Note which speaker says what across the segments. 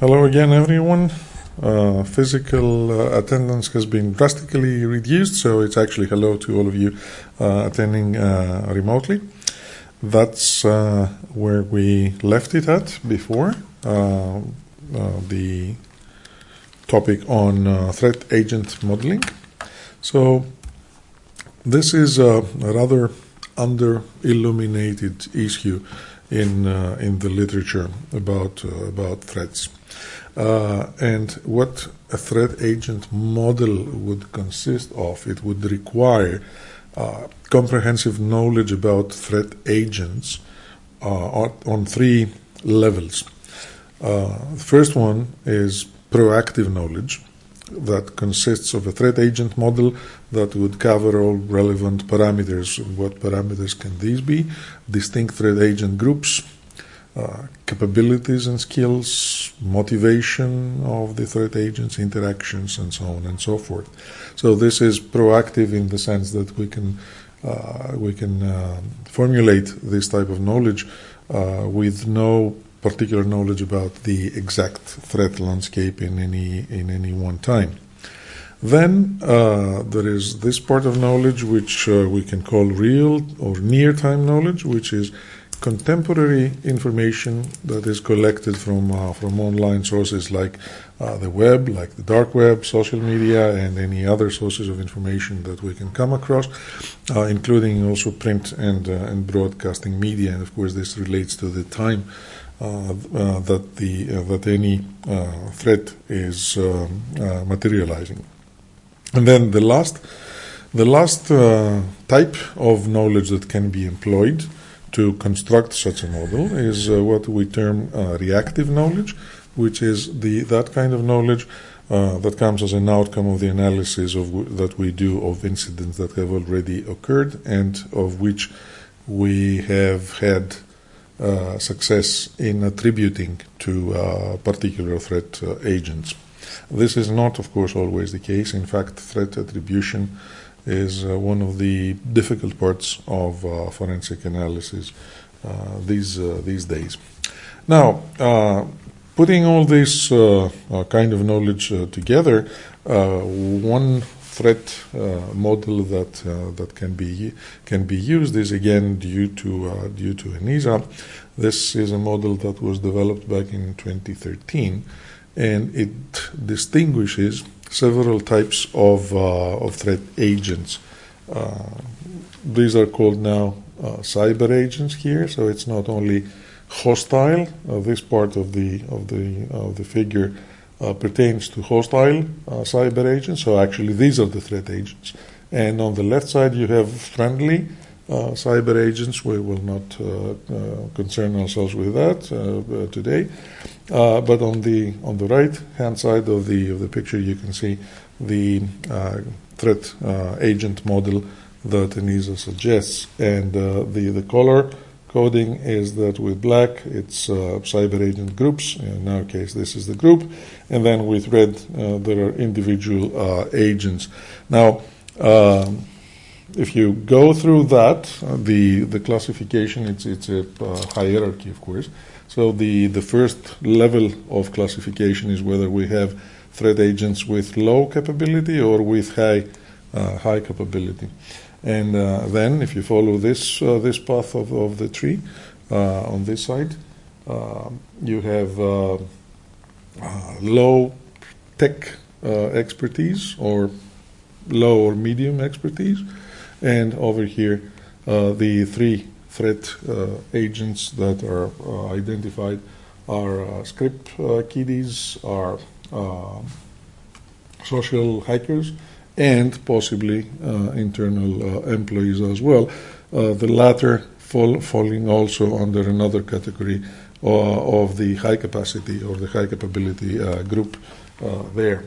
Speaker 1: Hello again, everyone. Physical attendance has been drastically reduced, so it's actually hello to all of you attending remotely. That's where we left it at before, the topic on threat agent modeling. So this is a rather under-illuminated issue in the literature about threats. And what a threat agent model would consist of, it would require comprehensive knowledge about threat agents on three levels. The first one is proactive knowledge that consists of a threat agent model that would cover all relevant parameters. What parameters can these be? Distinct threat agent groups, capabilities and skills, motivation of the threat agents, interactions, and so on and so forth. So this is proactive in the sense that we can formulate this type of knowledge with no particular knowledge about the exact threat landscape in any one time. Then there is this part of knowledge which we can call real or near-time knowledge, which is contemporary information that is collected from online sources like the web, like the dark web, social media, and any other sources of information that we can come across, including also print and broadcasting media. And of course, this relates to the time that any threat is materializing. And then the last type of knowledge that can be employed to construct such a model is what we term reactive knowledge, which is that kind of knowledge that comes as an outcome of the analysis that we do of incidents that have already occurred and of which we have had success in attributing to particular threat agents. This is not, of course, always the case. In fact, threat attribution is one of the difficult parts of forensic analysis these days. Now, putting all this kind of knowledge together, one threat model that can be used is again due to ENISA. This is a model that was developed back in 2013, and it distinguishes several types of threat agents. These are called now cyber agents here. So it's not only hostile. This part of the figure pertains to hostile cyber agents. So actually, these are the threat agents. And on the left side, you have friendly cyber agents. We will not concern ourselves with that today. But on the right hand side of the picture, you can see the threat agent model that ENISA suggests, and the color coding is that with black it's cyber agent groups. In our case, this is the group, and then with red there are individual agents. Now, if you go through that, the classification, it's a hierarchy, of course. So the first level of classification is whether we have threat agents with low capability or with high capability. And then if you follow this path of the tree on this side, you have low tech expertise or low or medium expertise. And over here, the three threat agents that are identified are script kiddies, are social hackers, and possibly internal employees as well. The latter falling also under another category of the high capacity or the high capability group there.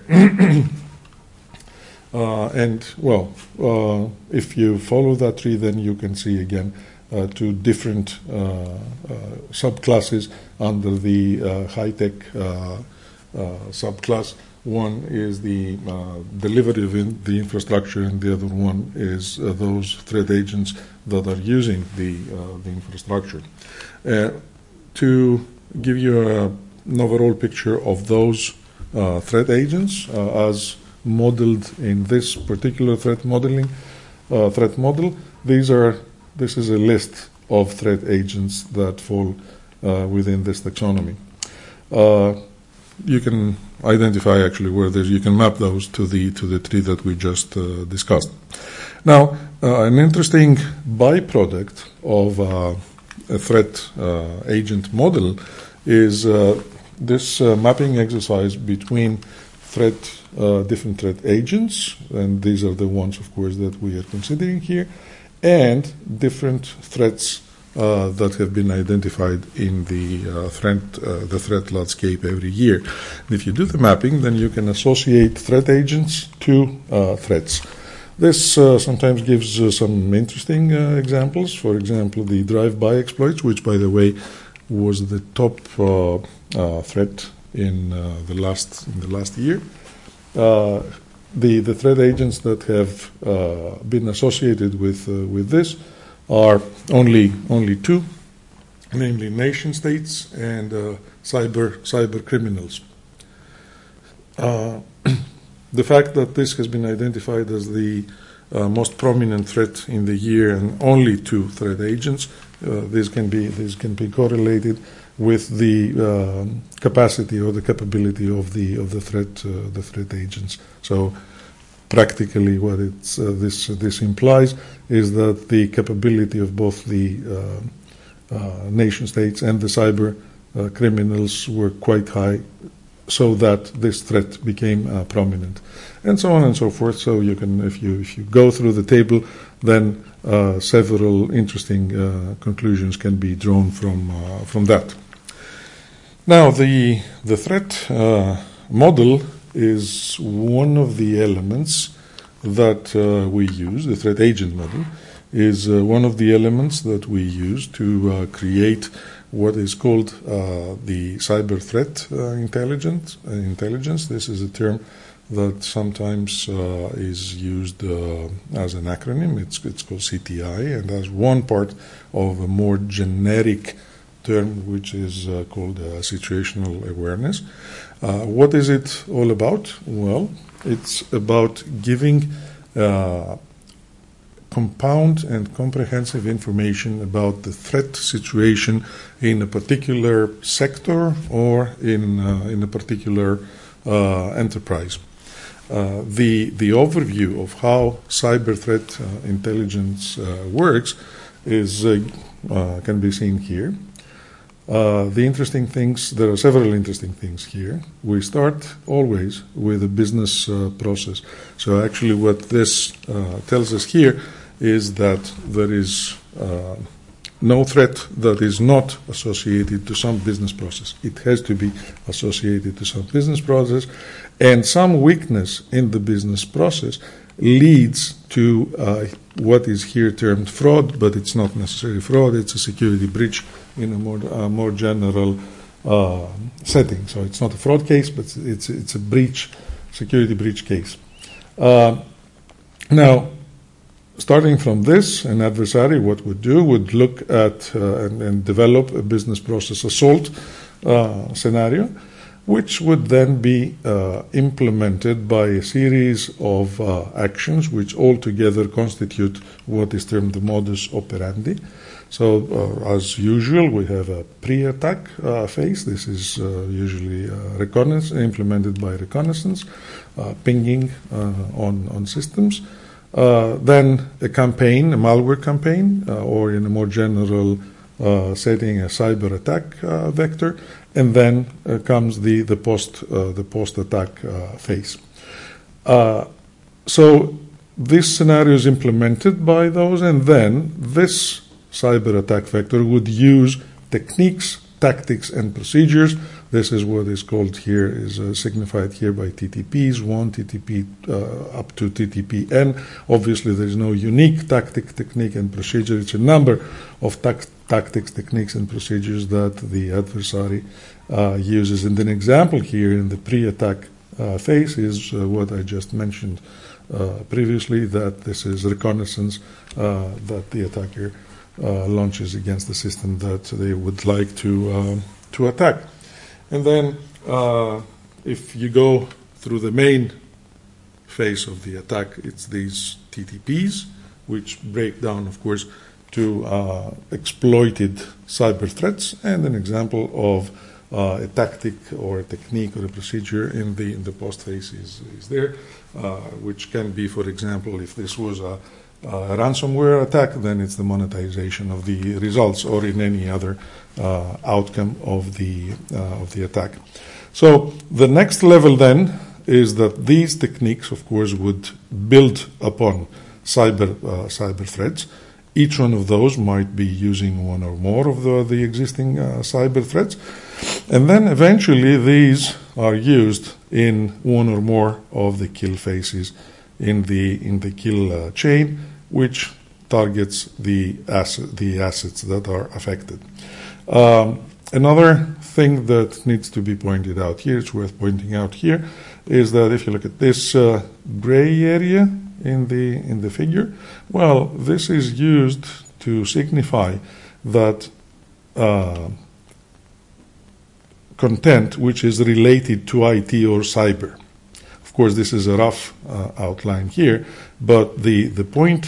Speaker 1: And well, if you follow that tree, then you can see again two different subclasses under the high-tech subclass. One is the delivery of the infrastructure, and the other one is those threat agents that are using the infrastructure. To give you a an overall picture of those threat agents as modeled in this particular threat model. This is a list of threat agents that fall within this taxonomy. You can identify actually where you can map those to the tree that we just discussed. Now, an interesting byproduct of a threat agent model is this mapping exercise between different threat agents, and these are the ones, of course, that we are considering here, and different threats that have been identified in the threat landscape every year. And if you do the mapping, then you can associate threat agents to threats. This sometimes gives some interesting examples. For example, the drive-by exploits, which, by the way, was the top threat in the last year. The threat agents that have been associated with this are only two, namely nation states and cyber criminals. The fact that this has been identified as the most prominent threat in the year and only two threat agents, this can be correlated with the capacity or the capability of the threat agents. So practically, what this implies is that the capability of both the nation states and the cyber criminals were quite high, so that this threat became prominent, and so on and so forth. So you can, if you go through the table, then several interesting conclusions can be drawn from that. Now, the threat model is one of the elements that we use. The threat agent model is one of the elements that we use to create what is called the cyber threat intelligence. This is a term that sometimes is used as an acronym. It's called CTI, and as one part of a more generic term, which is called situational awareness. What is it all about? Well, it's about giving compound and comprehensive information about the threat situation in a particular sector or in a particular enterprise. The overview of how cyber threat intelligence works is can be seen here. There are several interesting things here. We start always with a business process. So actually what this tells us here is that there is no threat that is not associated to some business process. It has to be associated to some business process, and some weakness in the business process leads to what is here termed fraud, but it's not necessarily fraud. It's a security breach in a more general setting. So it's not a fraud case, but it's a security breach case. Now, starting from this, an adversary, what would look at and develop a business process assault scenario, which would then be implemented by a series of actions which altogether constitute what is termed the modus operandi. So, as usual, we have a pre-attack phase. This is usually implemented by reconnaissance, pinging on systems. Then a campaign, a malware campaign, or in a more general setting, a cyber attack vector, and then comes the post-attack phase. So this scenario is implemented by those, and then this cyber attack vector would use techniques, tactics, and procedures. This is what is called here, is signified here by TTPs, 1 TTP up to TTPN. Obviously, there is no unique tactic, technique, and procedure. It's a number of tactics, techniques, and procedures that the adversary uses. And an example here in the pre-attack phase is what I just mentioned previously, that this is reconnaissance that the attacker launches against the system that they would like to attack. And then if you go through the main phase of the attack, it's these TTPs, which break down, of course, to exploited cyber threats. And an example of a tactic or a technique or a procedure in the post phase is there, which can be, for example, if this was a ransomware attack, then it's the monetization of the results, or in any other outcome of the attack. So the next level then is that these techniques, of course, would build upon cyber threats. Each one of those might be using one or more of the existing cyber threats, and then eventually these are used in one or more of the kill phases in the kill chain, which targets the assets that are affected. Another thing that needs to be pointed out here, it's worth pointing out here, is that if you look at this gray area in the figure, well, this is used to signify that content which is related to IT or cyber. Of course, this is a rough outline here, but the point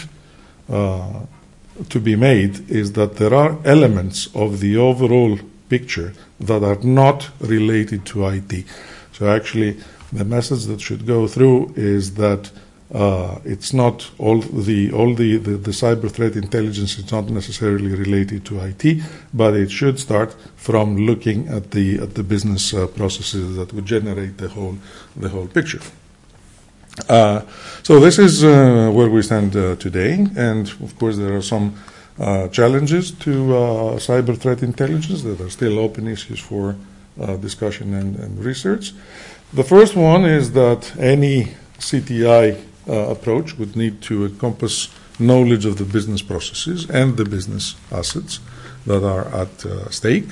Speaker 1: to be made is that there are elements of the overall picture that are not related to IT. So actually, the message that should go through is that it's not all the cyber threat intelligence is not necessarily related to IT, but it should start from looking at the business processes that would generate the whole picture. So this is where we stand today, and of course there are some challenges to cyber threat intelligence that are still open issues for discussion and research. The first one is that any CTI approach would need to encompass knowledge of the business processes and the business assets that are at stake.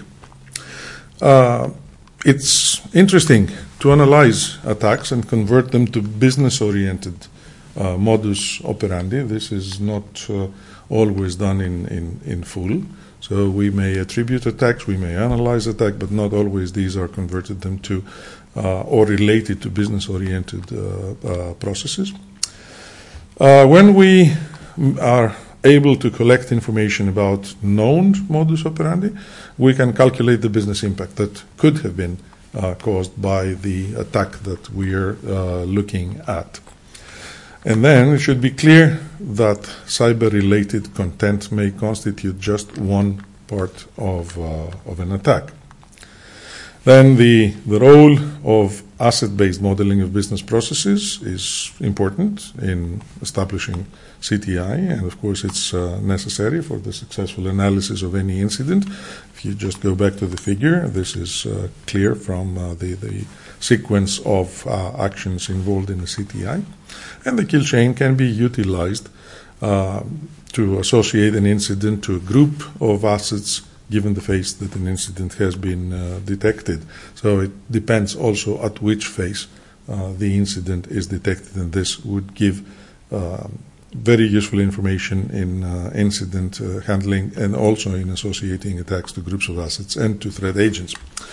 Speaker 1: It's interesting to analyze attacks and convert them to business-oriented modus operandi. This is not always done in full. So we may attribute attacks, we may analyze attack, but not always these are converted them to or related to business-oriented processes. When we are able to collect information about known modus operandi, we can calculate the business impact that could have been caused by the attack that we are looking at. And then it should be clear that cyber-related content may constitute just one part of an attack. Then the role of asset-based modeling of business processes is important in establishing CTI, and of course it's necessary for the successful analysis of any incident. If you just go back to the figure, this is clear from the sequence of actions involved in the CTI. And the kill chain can be utilized to associate an incident to a group of assets given the phase that an incident has been detected. So it depends also at which phase the incident is detected, and this would give very useful information in incident handling and also in associating attacks to groups of assets and to threat agents.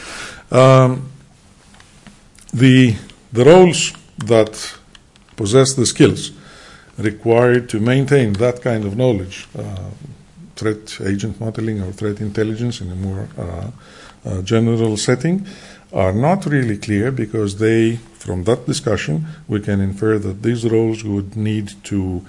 Speaker 1: The roles that possess the skills required to maintain that kind of knowledge, threat agent modeling or threat intelligence in a more general setting, are not really clear, because from that discussion, we can infer that these roles would need to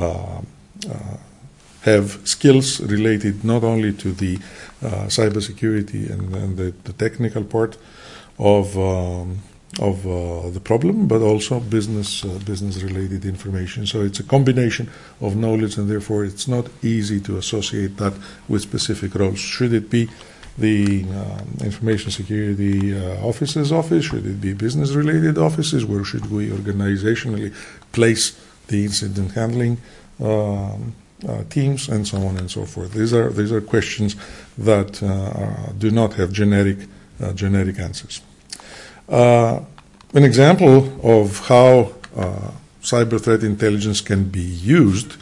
Speaker 1: have skills related not only to the cybersecurity and the technical part of the problem, but also business-related information. So it's a combination of knowledge, and therefore it's not easy to associate that with specific roles. Should it be the information security officer's office? Should it be business-related offices? Where should we organizationally place the incident handling teams, and so on and so forth? These are questions that do not have generic answers. An example of how cyber threat intelligence can be used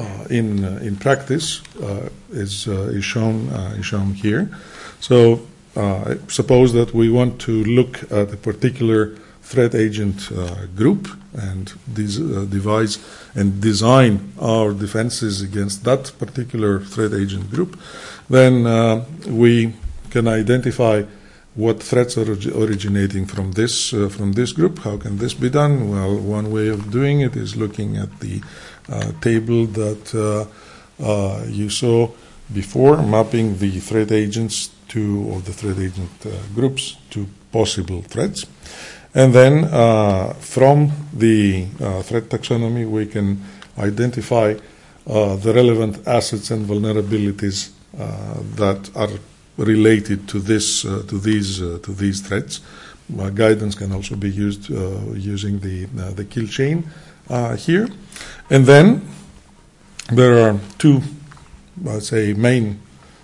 Speaker 1: in practice is shown here. So suppose that we want to look at a particular threat agent group and devise and design our defenses against that particular threat agent group, then we can identify what threats are originating from this group. How can this be done? Well, one way of doing it is looking at the table that you saw before, mapping the threat agents or the threat agent groups to possible threats. And then from the threat taxonomy, we can identify the relevant assets and vulnerabilities that are related to these threats. Guidance can also be used using the kill chain here. And then there are two, let's say, main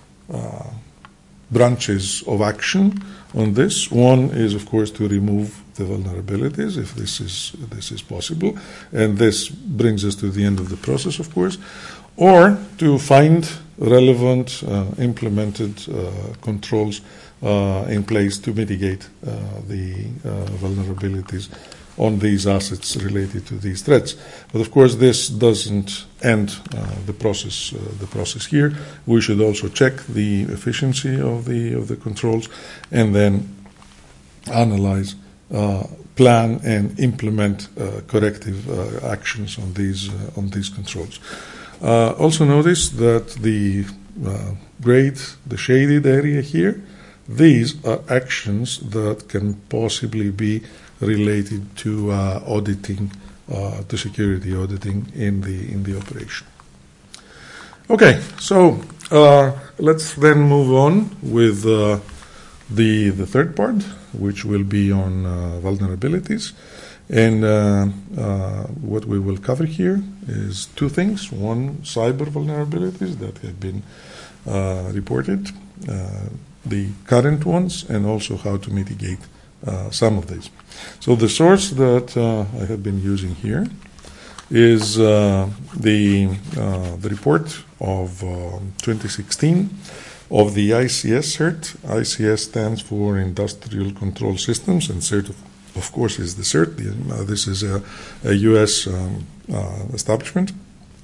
Speaker 1: branches of action on this. One is, of course, to remove the vulnerabilities, if this is possible, and this brings us to the end of the process, of course, or to find relevant implemented controls in place to mitigate the vulnerabilities on these assets related to these threats. But of course, this doesn't end the process here. We should also check the efficiency of the controls, and then analyze, plan, and implement corrective actions on these controls. Also notice that the the shaded area here, these are actions that can possibly be related to auditing, to security auditing in the operation. Okay, so let's then move on with the third part, which will be on vulnerabilities. And what we will cover here is two things. One, cyber vulnerabilities that have been reported, the current ones, and also how to mitigate some of these. So the source that I have been using here is the report of 2016 of the ICS CERT. ICS stands for Industrial Control Systems, and CERT, of course, is the CERT. This is a U.S. establishment.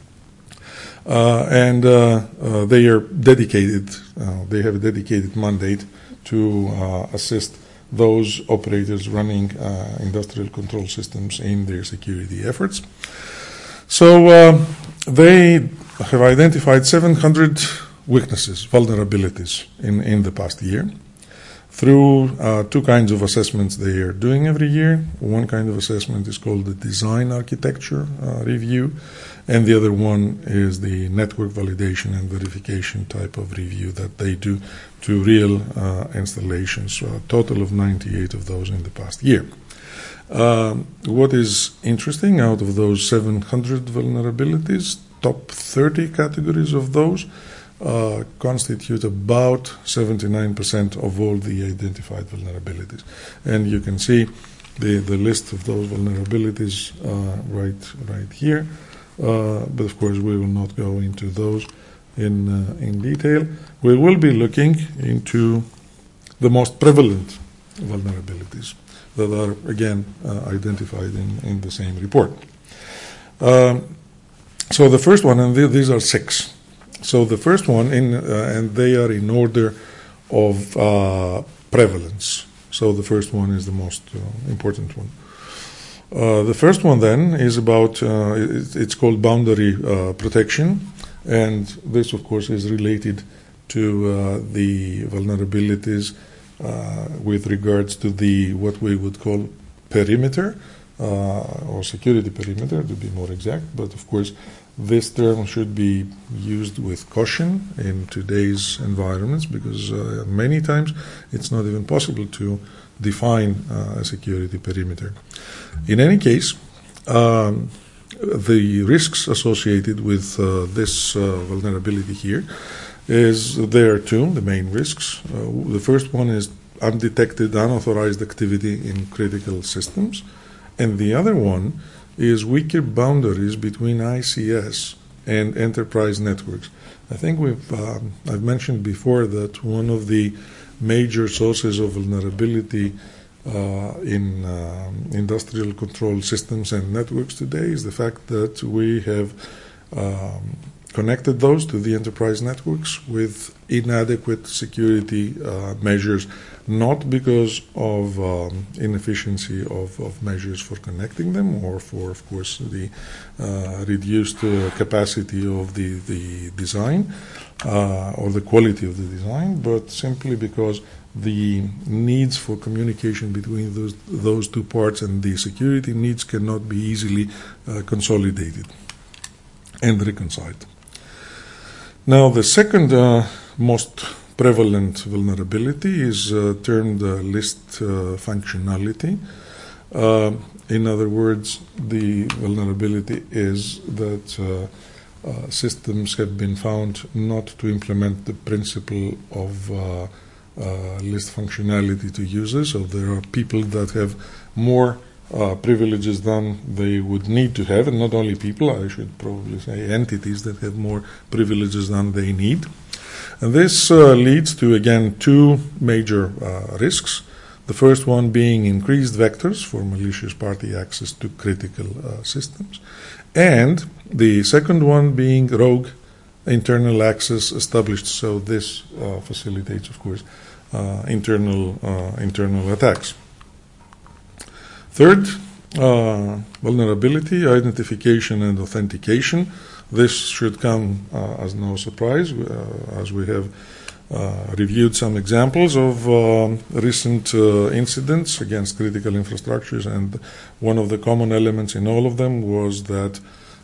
Speaker 1: And they are dedicated, they have a dedicated mandate to assist those operators running industrial control systems in their security efforts. So they have identified 700 weaknesses, vulnerabilities in the past year through two kinds of assessments they are doing every year. One kind of assessment is called the design architecture review, and the other one is the network validation and verification type of review that they do to real installations. So a total of 98 of those in the past year. What is interesting, out of those 700 vulnerabilities, top 30 categories of those constitute about 79% of all the identified vulnerabilities. And you can see the list of those vulnerabilities right here. But of course, we will not go into those in detail. We will be looking into the most prevalent vulnerabilities that are, again, identified in the same report. So the first one, and these are 6. So the first one, and they are in order of prevalence. So the first one is the most important one. The first one then is about, it's called boundary protection, and this of course is related to the vulnerabilities with regards to what we would call perimeter, or security perimeter to be more exact, but of course this term should be used with caution in today's environments, because many times it's not even possible to define a security perimeter. In any case, the risks associated with this vulnerability here there are two, the main risks. The first one is undetected, unauthorized activity in critical systems, and the other one is weaker boundaries between ICS and enterprise networks. I think I've mentioned before that one of the major sources of vulnerability in industrial control systems and networks today is the fact that we have connected those to the enterprise networks with inadequate security measures, not because of inefficiency of measures for connecting them or for, of course, the reduced capacity of the design or the quality of the design, but simply because the needs for communication between those two parts and the security needs cannot be easily consolidated and reconciled. Now, the second most prevalent vulnerability is termed list functionality. In other words, the vulnerability is that systems have been found not to implement the principle of list functionality to users. So there are people that have more privileges than they would need to have, and not only people, I should probably say entities that have more privileges than they need. And this leads to, again, two major risks. The first one being increased vectors for malicious party access to critical systems, and the second one being rogue internal access established. So this facilitates, of course, internal attacks. Third, vulnerability, identification and authentication. This should come as no surprise, as we have reviewed some examples of recent incidents against critical infrastructures, and one of the common elements in all of them was that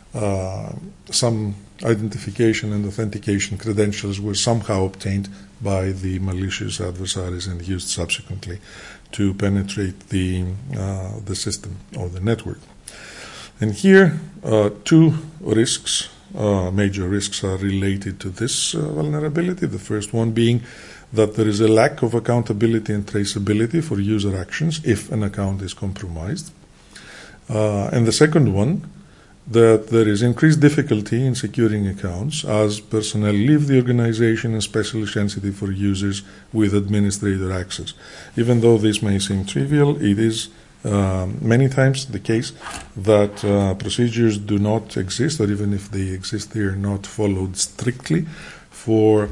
Speaker 1: some identification and authentication credentials were somehow obtained by the malicious adversaries and used subsequently to penetrate the system or the network. And here, two risks, major risks, are related to this vulnerability. The first one being that there is a lack of accountability and traceability for user actions if an account is compromised. And the second one, that there is increased difficulty in securing accounts as personnel leave the organization, and especially sensitive for users with administrator access. Even though this may seem trivial, it is many times the case that procedures do not exist, or even if they exist, they are not followed strictly for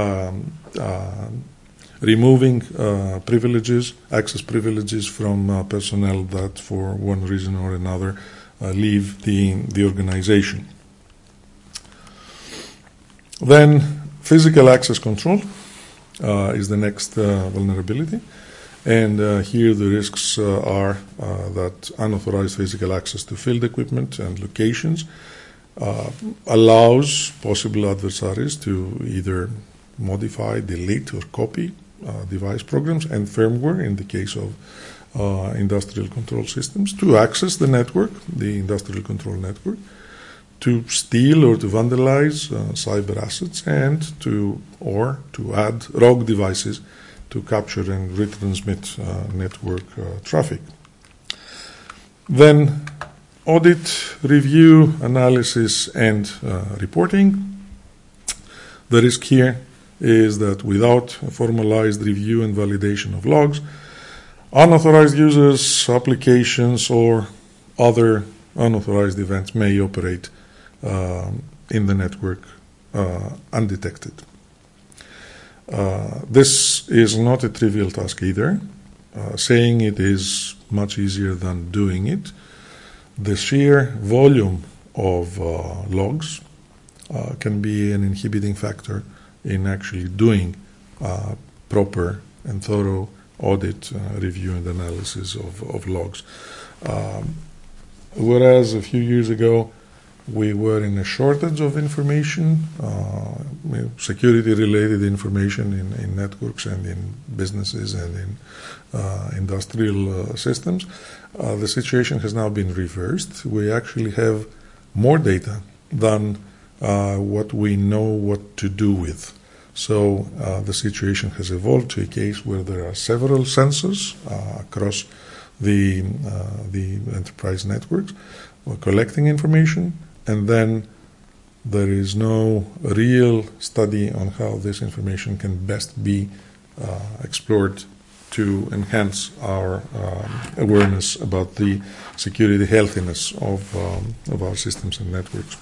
Speaker 1: removing privileges, access privileges from personnel that for one reason or another leave the organization. Then physical access control is the next vulnerability. And here the risks are that unauthorized physical access to field equipment and locations allows possible adversaries to either modify, delete, or copy device programs and firmware in the case of industrial control systems, to access the network, the industrial control network, to steal or to vandalize cyber assets, and to add rogue devices to capture and retransmit network traffic. Then audit, review, analysis, and reporting. The risk here is that without formalized review and validation of logs, unauthorized users, applications, or other unauthorized events may operate in the network undetected. This is not a trivial task either. Saying it is much easier than doing it. The sheer volume of logs can be an inhibiting factor in actually doing proper and thorough audit, review, and analysis of logs. Whereas a few years ago we were in a shortage of information, security-related information in networks and in businesses and in industrial systems, the situation has now been reversed. We actually have more data than what we know what to do with. So the situation has evolved to a case where there are several sensors across the enterprise networks collecting information and then there is no real study on how this information can best be explored to enhance our awareness about the security healthiness of our systems and networks.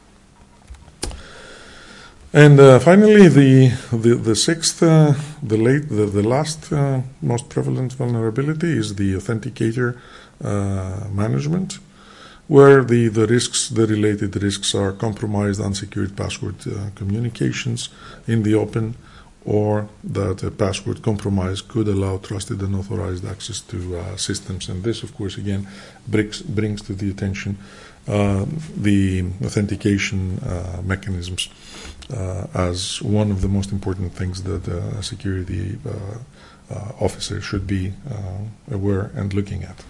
Speaker 1: And finally, the sixth, the last most prevalent vulnerability is the authenticator management, where the related risks are compromised unsecured password communications in the open, or that a password compromise could allow trusted and authorized access to systems. And this, of course, again, brings to the attention the authentication mechanisms as one of the most important things that a security officer should be aware of and looking at.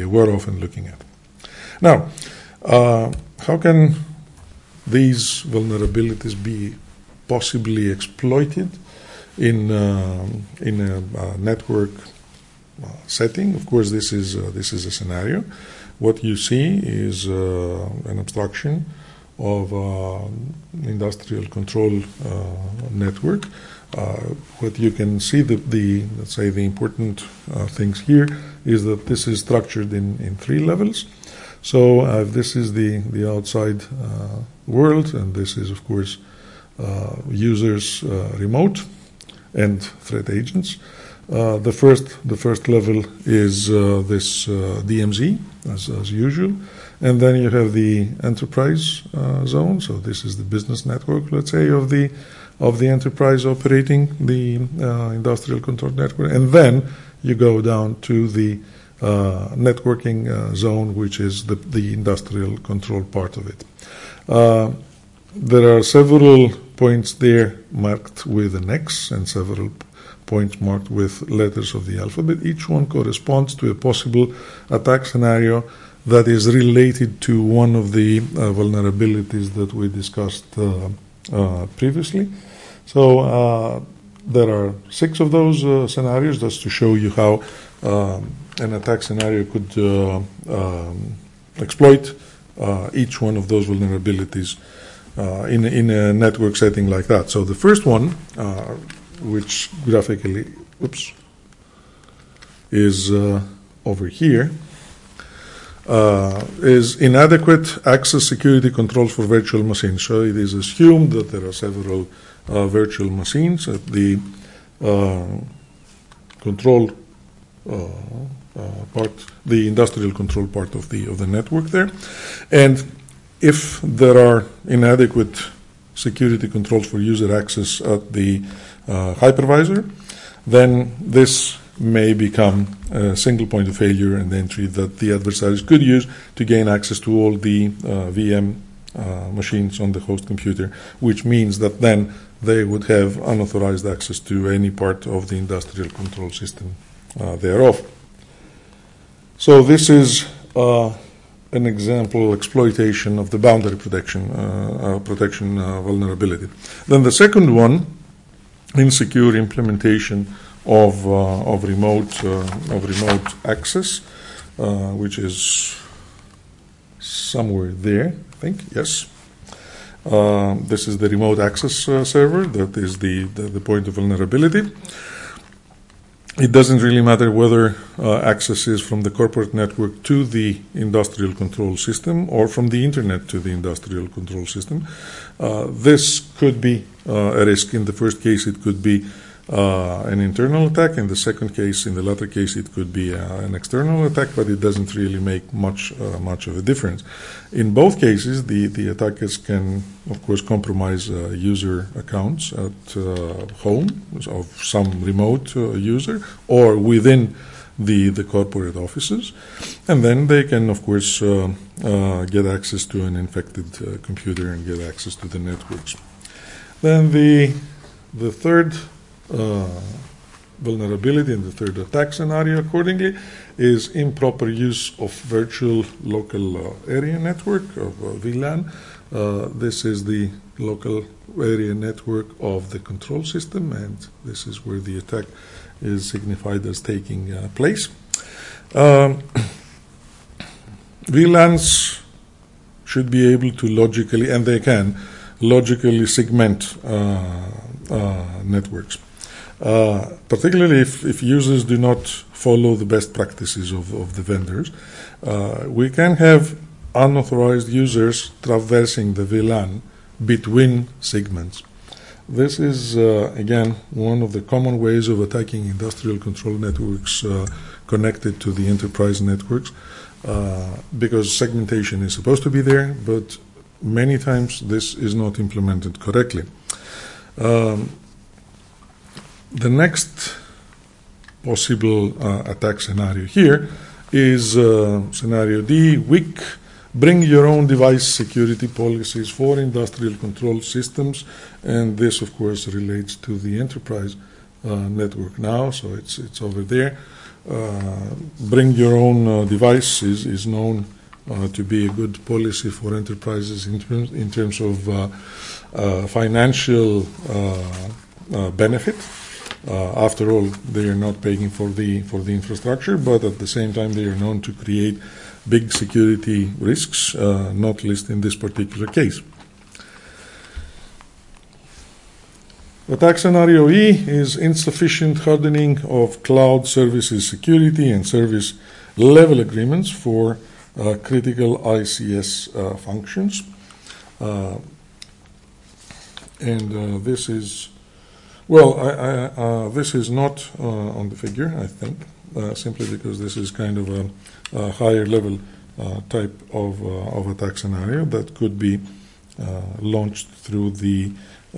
Speaker 1: Now, how can these vulnerabilities be possibly exploited in a network setting? Of course, this is a scenario. What you see is an abstraction of industrial control network. What you can see, let's say the important things here is that this is structured in 3 levels. So this is the outside world, and this is, of course, users remote and threat agents. The first level is this DMZ as usual, and then you have the enterprise zone. So this is the business network, let's say, of the enterprise operating the industrial control network, and then you go down to the networking zone, which is the industrial control part of it. There are several points there marked with an X and several points marked with letters of the alphabet. Each one corresponds to a possible attack scenario that is related to one of the vulnerabilities that we discussed previously. So there are 6 of those scenarios, just to show you how an attack scenario could exploit each one of those vulnerabilities in a network setting like that. So the first one, which graphically is over here, is inadequate access security controls for virtual machines. So it is assumed that there are several virtual machines at the control part, the industrial control part of the network there, and if there are inadequate security controls for user access at the hypervisor, then this may become a single point of failure and entry that the adversaries could use to gain access to all the VM machines on the host computer, which means that then they would have unauthorized access to any part of the industrial control system thereof. So this is an example exploitation of the boundary protection vulnerability. Then the second one, insecure implementation of remote access, which is somewhere there, I think. Yes. This is the remote access server. That is the point of vulnerability. It doesn't really matter whether access is from the corporate network to the industrial control system or from the internet to the industrial control system. This could be a risk. In the first case, it could be an internal attack. In the second case, in the latter case, it could be an external attack, but it doesn't really make much of a difference. In both cases, the attackers can, of course, compromise user accounts at home of some remote user or within the corporate offices, and then they can, of course, get access to an infected computer and get access to the networks. Then the third vulnerability and the third attack scenario, accordingly, is improper use of virtual local area network, of VLAN. This is the local area network of the control system, and this is where the attack is signified as taking place. VLANs should be able to logically, and they can, logically segment networks. Particularly if users do not follow the best practices of the vendors, we can have unauthorized users traversing the VLAN between segments. This is, again, one of the common ways of attacking industrial control networks connected to the enterprise networks, because segmentation is supposed to be there, but many times this is not implemented correctly. The next possible attack scenario here is scenario D, weak, bring your own device security policies for industrial control systems, and this of course relates to the enterprise network now, so it's over there. Bring your own device is known to be a good policy for enterprises in terms of financial benefit. After all, they are not paying for the infrastructure, but at the same time they are known to create big security risks, not least in this particular case. Attack scenario E is insufficient hardening of cloud services security and service level agreements for critical ICS functions. And this is, well, this is not on the figure, I think, simply because this is kind of a higher level type of attack scenario that could be launched through the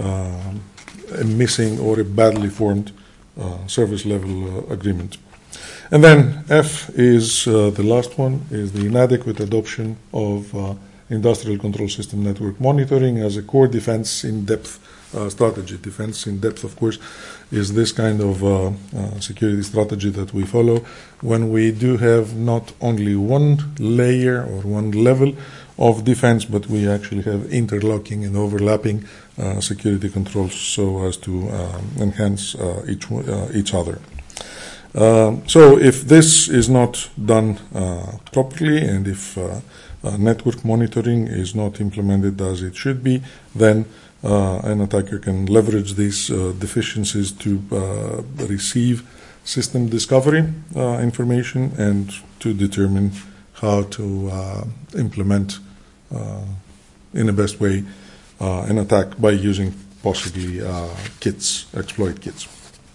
Speaker 1: a missing or a badly formed service level agreement. And then F is the last one, is the inadequate adoption of industrial control system network monitoring as a core defense in depth strategy. Defense in depth, of course, is this kind of security strategy that we follow when we do have not only one layer or one level of defense, but we actually have interlocking and overlapping security controls so as to enhance each other. So if this is not done properly, and if network monitoring is not implemented as it should be, then an attacker can leverage these deficiencies to receive system discovery information and to determine how to implement in the best way an attack by using possibly kits, exploit kits.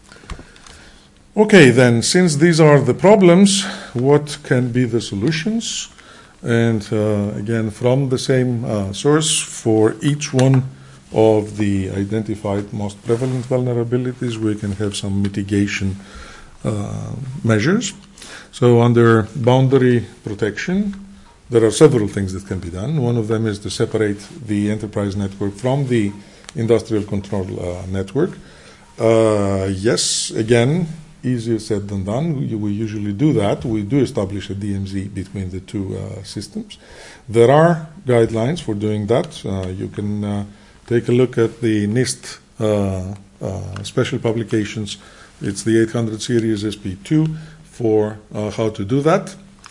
Speaker 1: Okay, then, since these are the problems, what can be the solutions? And again, from the same source, for each one of the identified most prevalent vulnerabilities, we can have some mitigation measures. So under boundary protection, there are several things that can be done. One of them is to separate the enterprise network from the industrial control network. Yes, again, easier said than done. We usually do that. We do establish a DMZ between the two systems. There are guidelines for doing that. You can take a look at the NIST special publications. It's the 800 series SP2 for how to do that.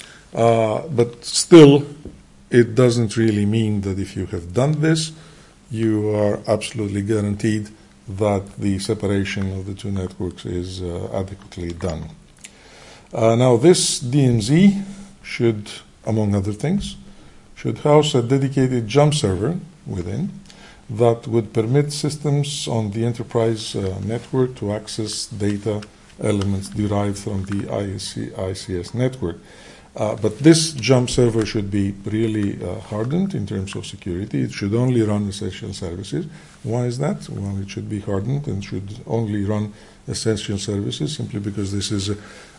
Speaker 1: But still, it doesn't really mean that if you have done this, you are absolutely guaranteed that the separation of the two networks is adequately done. Now, this DMZ should, among other things, should house a dedicated jump server within that would permit systems on the enterprise network to access data elements derived from the ICS network. But this jump server should be really hardened in terms of security. It should only run essential services. Why is that? Well, it should be hardened and should only run essential services simply because this is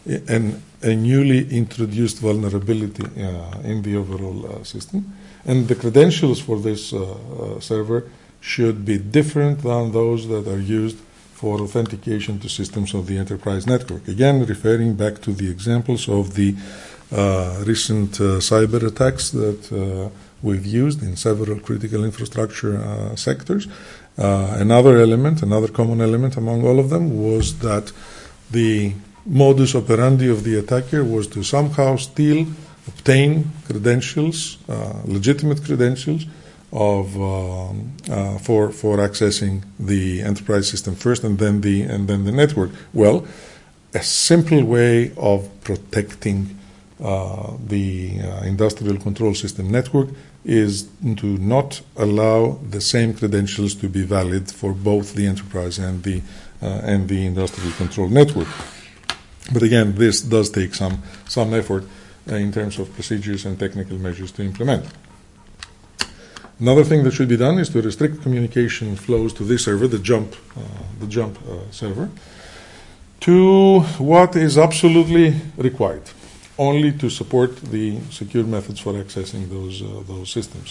Speaker 1: a newly introduced vulnerability in the overall system. And the credentials for this server should be different than those that are used for authentication to systems of the enterprise network. Again, referring back to the examples of the recent cyber attacks that we've used in several critical infrastructure sectors. Another common element among all of them was that the modus operandi of the attacker was to somehow obtain credentials, legitimate credentials, for accessing the enterprise system first and then the network? Well, a simple way of protecting the industrial control system network is to not allow the same credentials to be valid for both the enterprise and the industrial control network. But again, this does take some effort in terms of procedures and technical measures to implement. Another thing that should be done is to restrict communication flows to this server, the jump server, to what is absolutely required, only to support the secure methods for accessing those systems,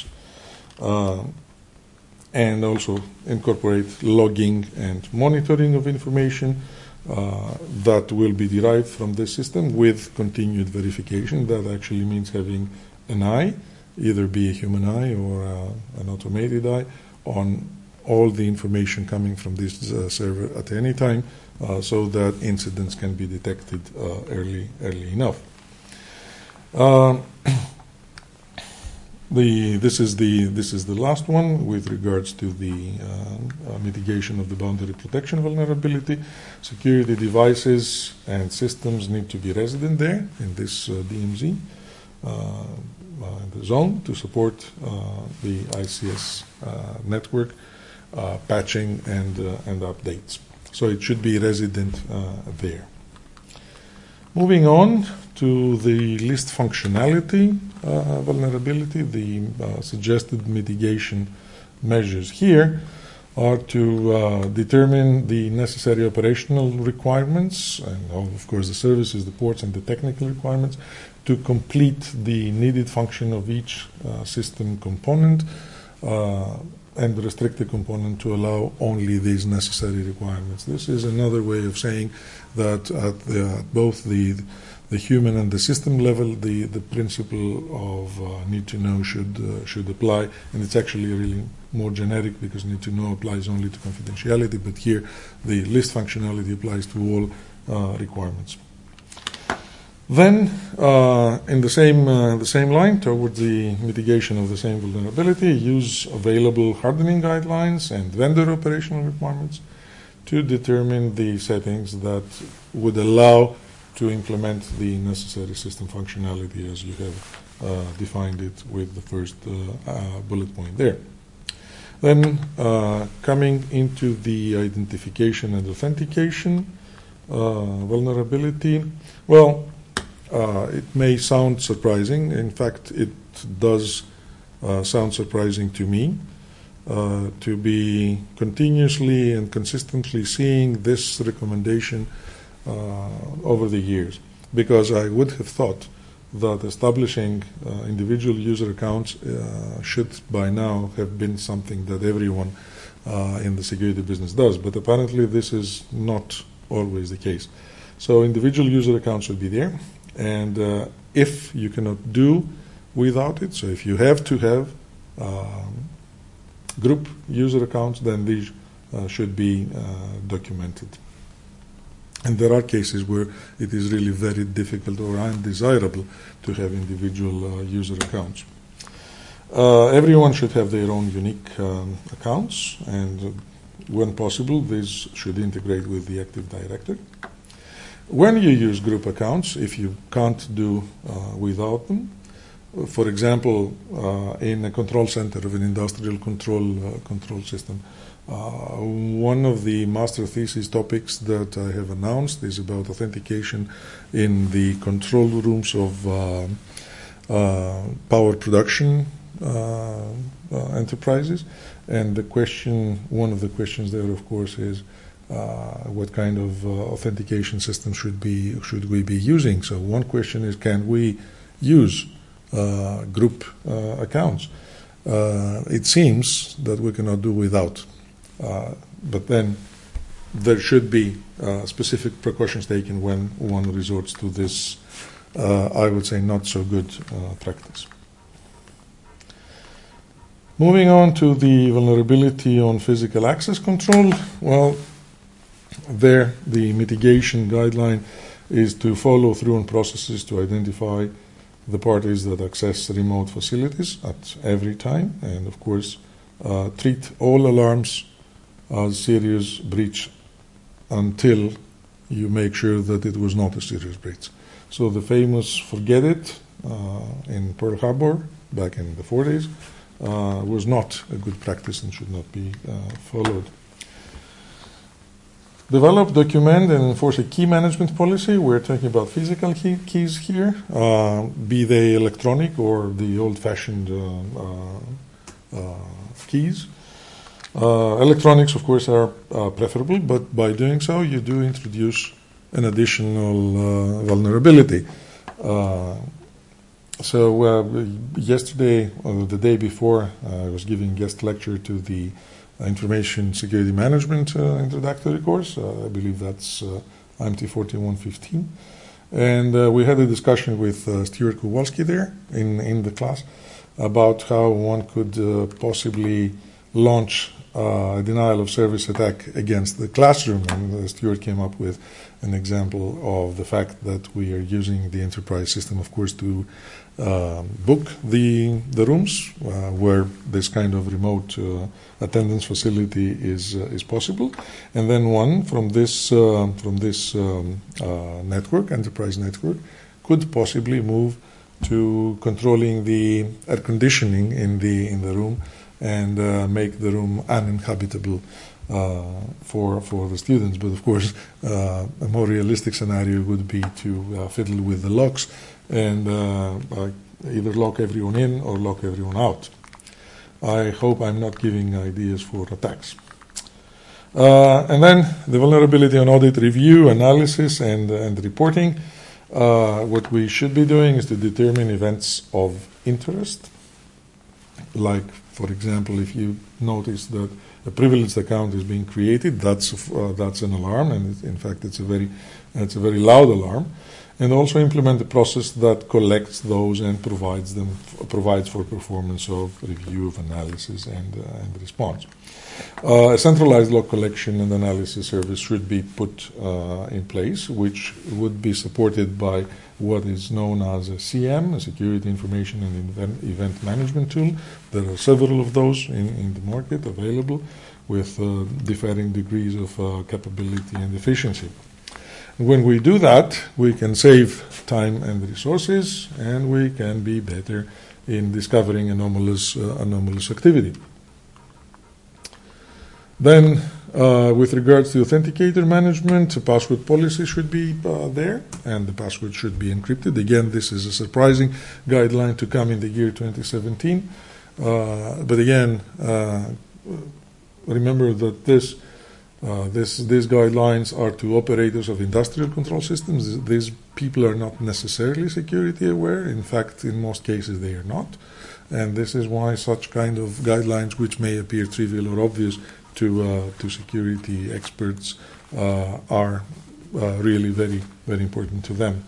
Speaker 1: and also incorporate logging and monitoring of information that will be derived from this system with continued verification. That actually means having an eye, either be a human eye or an automated eye, on all the information coming from this server at any time, so that incidents can be detected early enough. This is the last one with regards to the mitigation of the boundary protection vulnerability. Security devices and systems need to be resident there in this DMZ, the zone, to support the ICS network patching and updates. So it should be resident there. Moving on to the list functionality vulnerability, the suggested mitigation measures here are to determine the necessary operational requirements and, of course, the services, the ports, and the technical requirements to complete the needed function of each system component, and restrict the component to allow only these necessary requirements. This is another way of saying that at both the human and the system level, the principle of need to know should apply, and it's actually really more generic because need to know applies only to confidentiality, but here the list functionality applies to all requirements. Then, in the same line, towards the mitigation of the same vulnerability, use available hardening guidelines and vendor operational requirements to determine the settings that would allow to implement the necessary system functionality as you have defined it with the first bullet point there. Then, coming into the identification and authentication vulnerability, well, it may sound surprising. In fact, it does sound surprising to me to be continuously and consistently seeing this recommendation over the years, because I would have thought that establishing individual user accounts should by now have been something that everyone in the security business does, but apparently this is not always the case. So individual user accounts should be there. And if you cannot do without it, so if you have to have group user accounts, then these should be documented. And there are cases where it is really very difficult or undesirable to have individual user accounts. Everyone should have their own unique accounts, and when possible, these should integrate with the Active Directory. When you use group accounts, if you can't do without them, for example, in a control center of an industrial control system, one of the master thesis topics that I have announced is about authentication in the control rooms of power production enterprises. And one of the questions there, of course, is what kind of authentication system should we be using? So one question is, can we use group accounts? It seems that we cannot do without, but then there should be specific precautions taken when one resorts to this, I would say, not so good practice. Moving on to the vulnerability on physical access control, well, there, the mitigation guideline is to follow through on processes to identify the parties that access remote facilities at every time, and of course treat all alarms as serious breach until you make sure that it was not a serious breach. So the famous forget it in Pearl Harbor back in the 40s was not a good practice and should not be followed. Develop, document, and enforce a key management policy. We're talking about physical keys here, be they electronic or the old-fashioned keys. Electronics, of course, are preferable, but by doing so, you do introduce an additional vulnerability. Yesterday, or the day before, I was giving guest lecture to the Information Security Management introductory course. I believe that's IMT 4115. And we had a discussion with Stuart Kowalski there in the class about how one could possibly launch a denial of service attack against the classroom. And Stuart came up with an example of the fact that we are using the enterprise system, of course, to book the rooms where this kind of remote attendance facility is possible, and then one from this network, enterprise network, could possibly move to controlling the air conditioning in the room and make the room uninhabitable for the students. But of course, a more realistic scenario would be to fiddle with the locks and either lock everyone in or lock everyone out. I hope I'm not giving ideas for attacks. And then the vulnerability on audit review, analysis, and reporting. What we should be doing is to determine events of interest. Like, for example, if you notice that a privileged account is being created, that's an alarm, and in fact it's a very loud alarm. And also implement a process that collects those and provides for performance of review, of analysis, and response. A centralized log collection and analysis service should be put in place, which would be supported by what is known as a CM, a Security Information and Event Management tool. There are several of those in the market available with differing degrees of capability and efficiency. When we do that, we can save time and resources, and we can be better in discovering anomalous activity. Then, with regards to authenticator management, a password policy should be there, and the password should be encrypted. Again, this is a surprising guideline to come in the year 2017. But again, remember that these guidelines are to operators of industrial control systems. These people are not necessarily security aware. In fact, in most cases, they are not. And this is why such kind of guidelines, which may appear trivial or obvious to security experts, are really very, very important to them.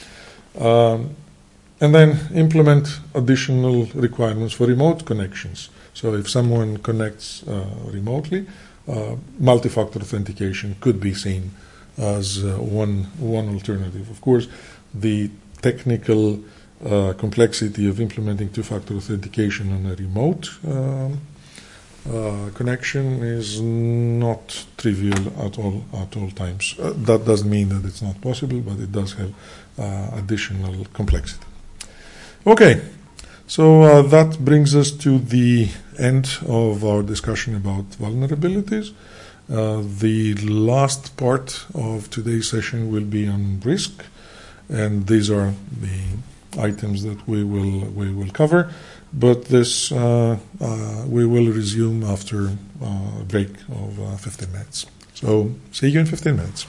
Speaker 1: And then implement additional requirements for remote connections. So if someone connects remotely, multi-factor authentication could be seen as one alternative. Of course, the technical complexity of implementing two-factor authentication on a remote connection is not trivial at all times. That doesn't mean that it's not possible, but it does have additional complexity. Okay, so that brings us to the end of our discussion about vulnerabilities. The last part of today's session will be on risk, and these are the items that we will cover. But this we will resume after a break of 15 minutes. So see you in 15 minutes.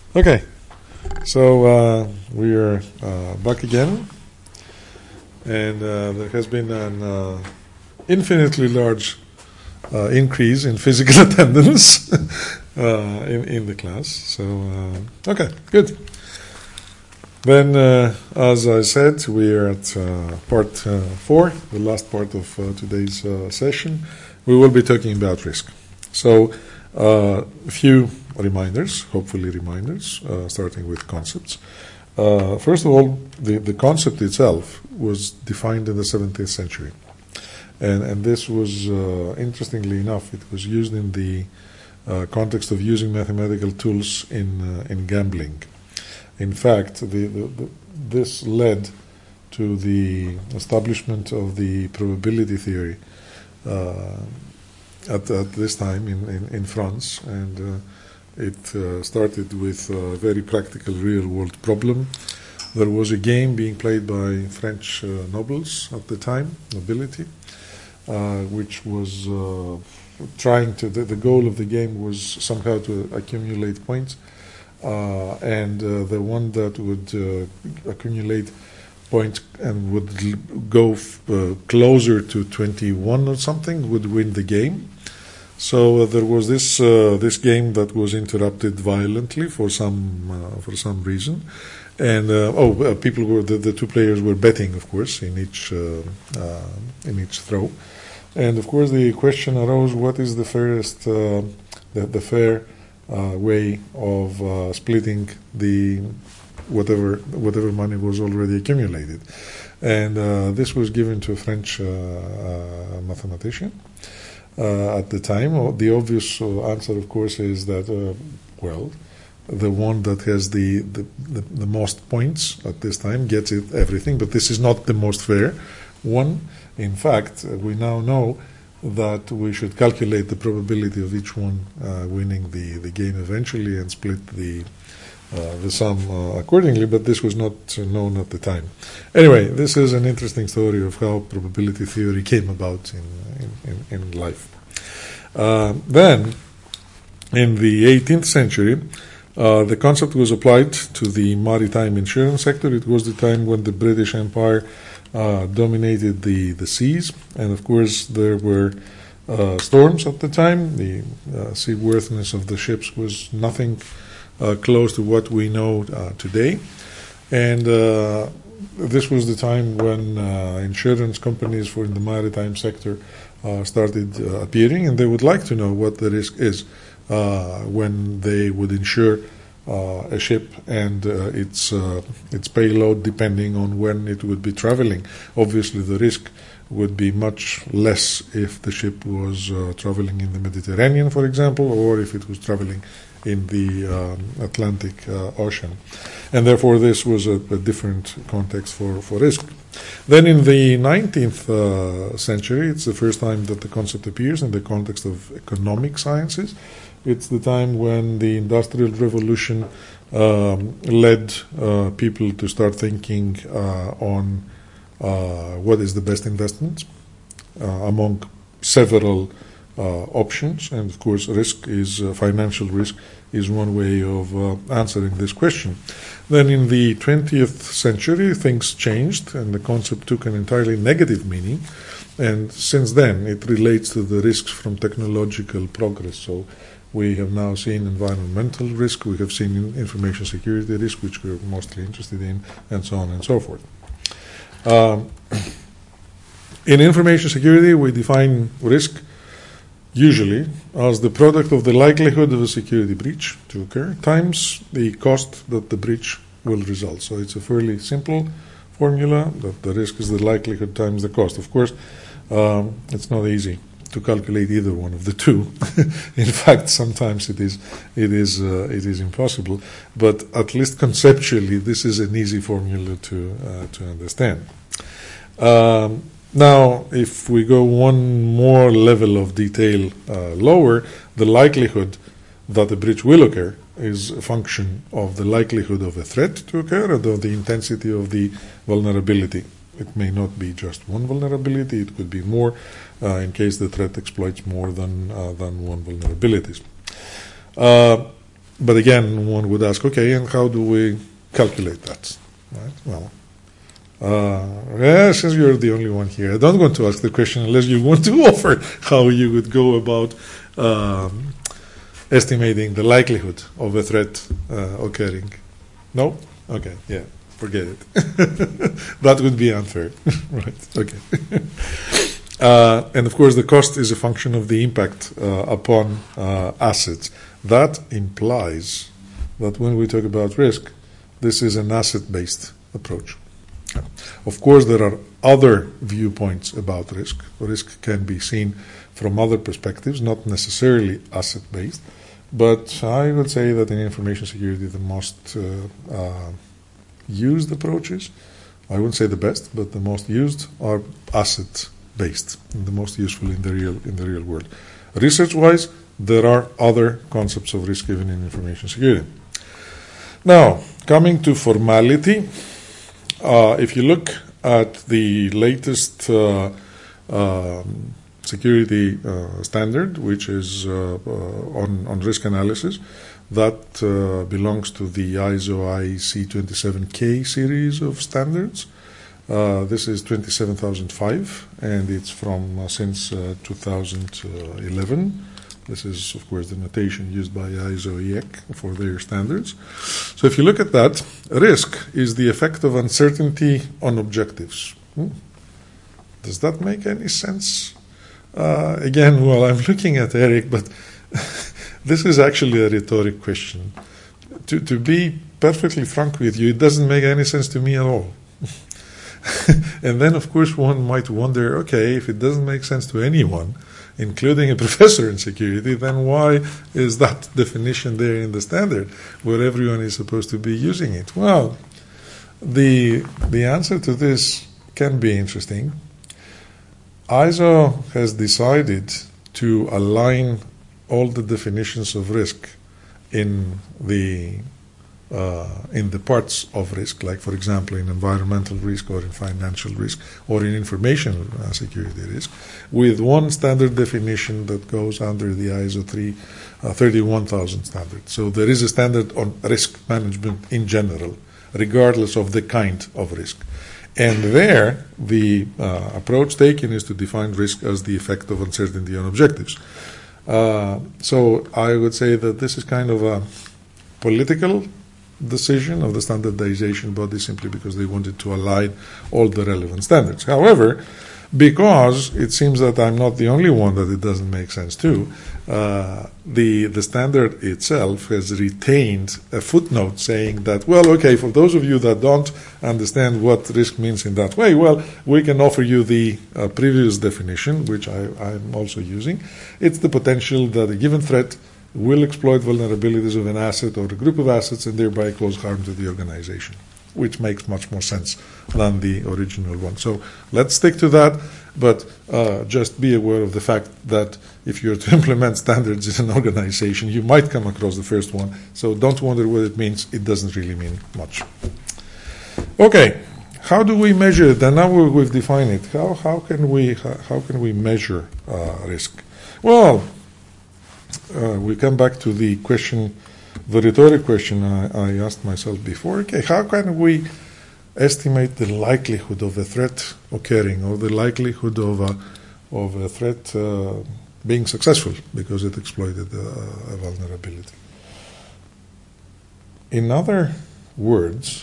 Speaker 1: Okay, so we are back again, and there has been an infinitely large increase in physical attendance in the class. So, okay, good. Then, as I said, we are at part 4, the last part of today's session. We will be talking about risk. So, a few reminders, hopefully reminders, starting with concepts. First of all, the concept itself was defined in the 17th century. And this was, interestingly enough, it was used in the context of using mathematical tools in gambling. In fact, this led to the establishment of the probability theory at this time in France, and it started with a very practical real-world problem. There was a game being played by French nobles at the time, nobility, which was trying to, the goal of the game was somehow to accumulate points, and the one that would accumulate points and would go closer to 21 or something would win the game. So there was this game that was interrupted violently for some reason, and people were the two players were betting, of course, in each throw, and of course the question arose: what is the fairest, the fair way of splitting the whatever money was already accumulated? And this was given to a French mathematician. At the time, the obvious answer, of course, is that the one that has the most points at this time gets everything. But this is not the most fair one. In fact, we now know that we should calculate the probability of each one winning the game eventually and split the sum accordingly, but this was not known at the time. Anyway, this is an interesting story of how probability theory came about in life. Then, in the 18th century, the concept was applied to the maritime insurance sector. It was the time when the British Empire dominated the seas, and of course there were storms at the time. The seaworthiness of the ships was nothing close to what we know today, and this was the time when insurance companies in the maritime sector started appearing, and they would like to know what the risk is when they would insure a ship and its payload, depending on when it would be traveling. Obviously, the risk would be much less if the ship was traveling in the Mediterranean, for example, or if it was traveling in the Atlantic Ocean. And therefore, this was a different context for risk. Then in the 19th century, it's the first time that the concept appears in the context of economic sciences. It's the time when the Industrial Revolution led people to start thinking on what is the best investment among several options, and of course financial risk is one way of answering this question. Then in the 20th century things changed and the concept took an entirely negative meaning, and since then it relates to the risks from technological progress. So we have now seen environmental risk, we have seen information security risk, which we're mostly interested in, and so on and so forth. In information security, we define risk usually as the product of the likelihood of a security breach to occur times the cost that the breach will result. So it's a fairly simple formula that the risk is the likelihood times the cost. Of course, it's not easy to calculate either one of the two. In fact, sometimes it is impossible. But at least conceptually, this is an easy formula to understand. Now, if we go one more level of detail lower, the likelihood that a breach will occur is a function of the likelihood of a threat to occur or the intensity of the vulnerability. It may not be just one vulnerability, it could be more in case the threat exploits more than one vulnerabilities. But again, one would ask, okay, and how do we calculate that? Right? Well, since you're the only one here, I don't want to ask the question unless you want to offer how you would go about estimating the likelihood of a threat occurring. No? Okay, yeah, forget it. That would be unfair. Right, okay. And of course, the cost is a function of the impact upon assets. That implies that when we talk about risk, this is an asset-based approach. Of course, there are other viewpoints about risk. Risk can be seen from other perspectives, not necessarily asset-based. But I would say that in information security, the most used approaches, I wouldn't say the best, but the most used are asset-based, and the most useful in the real world. Research-wise, there are other concepts of risk even in information security. Now, coming to formality, if you look at the latest security standard, which is on risk analysis, that belongs to the ISO IEC 27K series of standards. This is 27005, and it's from since 2011. This is, of course, the notation used by ISO IEC for their standards. So if you look at that, risk is the effect of uncertainty on objectives. Does that make any sense? Again, well, I'm looking at Eric, but this is actually a rhetoric question. To be perfectly frank with you, it doesn't make any sense to me at all. And then, of course, one might wonder, okay, if it doesn't make sense to anyone, including a professor in security, then why is that definition there in the standard where everyone is supposed to be using it? Well, the answer to this can be interesting. ISO has decided to align all the definitions of risk in the parts of risk, like, for example, in environmental risk or in financial risk or in information security risk, with one standard definition that goes under the ISO 31000 standard. So there is a standard on risk management in general, regardless of the kind of risk. And there, the approach taken is to define risk as the effect of uncertainty on objectives. So I would say that this is kind of a political decision of the standardization body simply because they wanted to align all the relevant standards. However, because it seems that I'm not the only one that it doesn't make sense to, the standard itself has retained a footnote saying that, well, okay, for those of you that don't understand what risk means in that way, well, we can offer you the previous definition, which I'm also using. It's the potential that a given threat will exploit vulnerabilities of an asset or a group of assets and thereby cause harm to the organization, which makes much more sense than the original one. So let's stick to that, but just be aware of the fact that if you're to implement standards in an organization, you might come across the first one. So don't wonder what it means. It doesn't really mean much. Okay, how do we measure it? And now we've defined it. How can we measure risk? Well, we come back to the question, the rhetoric question I asked myself before. Okay, how can we estimate the likelihood of a threat occurring or the likelihood of a threat being successful because it exploited a vulnerability? In other words,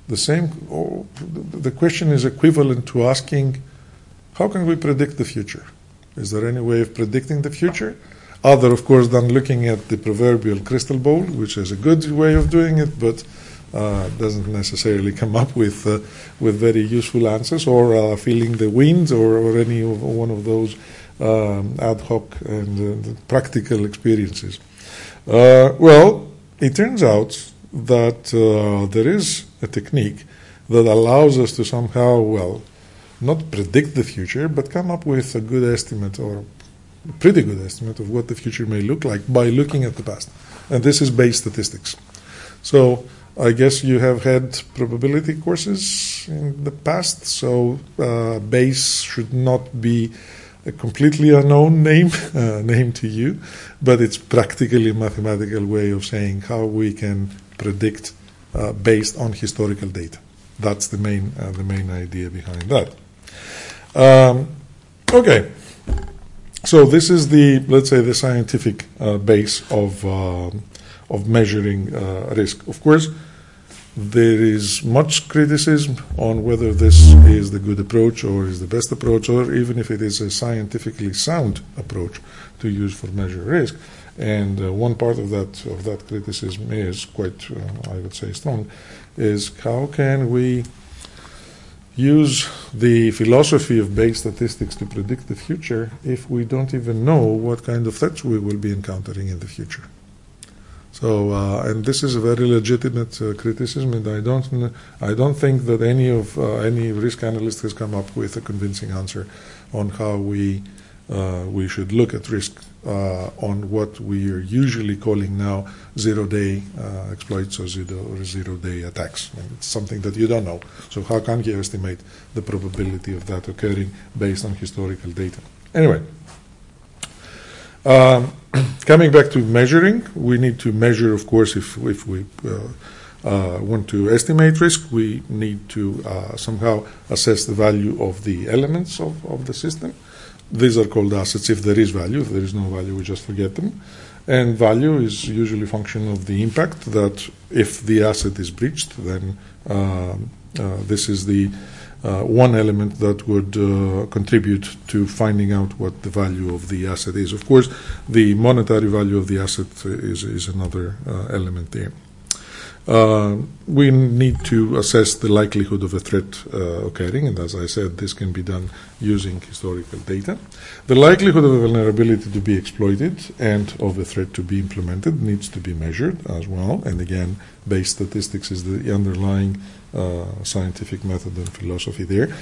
Speaker 1: the question is equivalent to asking, how can we predict the future? Is there any way of predicting the future? Other, of course, than looking at the proverbial crystal ball, which is a good way of doing it, but doesn't necessarily come up with very useful answers, or feeling the wind, or any one of those ad hoc and practical experiences. Well, it turns out that there is a technique that allows us to somehow, well, not predict the future, but come up with a good estimate or pretty good estimate of what the future may look like by looking at the past. And this is Bayes statistics. So I guess you have had probability courses in the past, so Bayes should not be a completely unknown name to you, but it's practically a mathematical way of saying how we can predict based on historical data. That's the main idea behind that. Okay, so this is let's say the scientific base of measuring risk. Of course, there is much criticism on whether this is the good approach or is the best approach, or even if it is a scientifically sound approach to use for measuring risk. And one part of that criticism is quite, I would say, strong, is how can we use the philosophy of base statistics to predict the future if we don't even know what kind of threats we will be encountering in the future? So, and this is a very legitimate criticism, and I don't think that any risk analyst has come up with a convincing answer on how we should look at risk on what we are usually calling now zero-day exploits or zero-day attacks. And it's something that you don't know. So how can you estimate the probability of that occurring based on historical data? Anyway. Coming back to measuring, we need to measure, of course, if we want to estimate risk, we need to somehow assess the value of the elements of the system. These are called assets if there is value. If there is no value, we just forget them. And value is usually a function of the impact, that if the asset is breached, then this is the one element that would contribute to finding out what the value of the asset is. Of course, the monetary value of the asset is another element there. We need to assess the likelihood of a threat occurring, and as I said, this can be done using historical data. The likelihood of a vulnerability to be exploited and of a threat to be implemented needs to be measured as well, and again, base statistics is the underlying scientific method and philosophy there.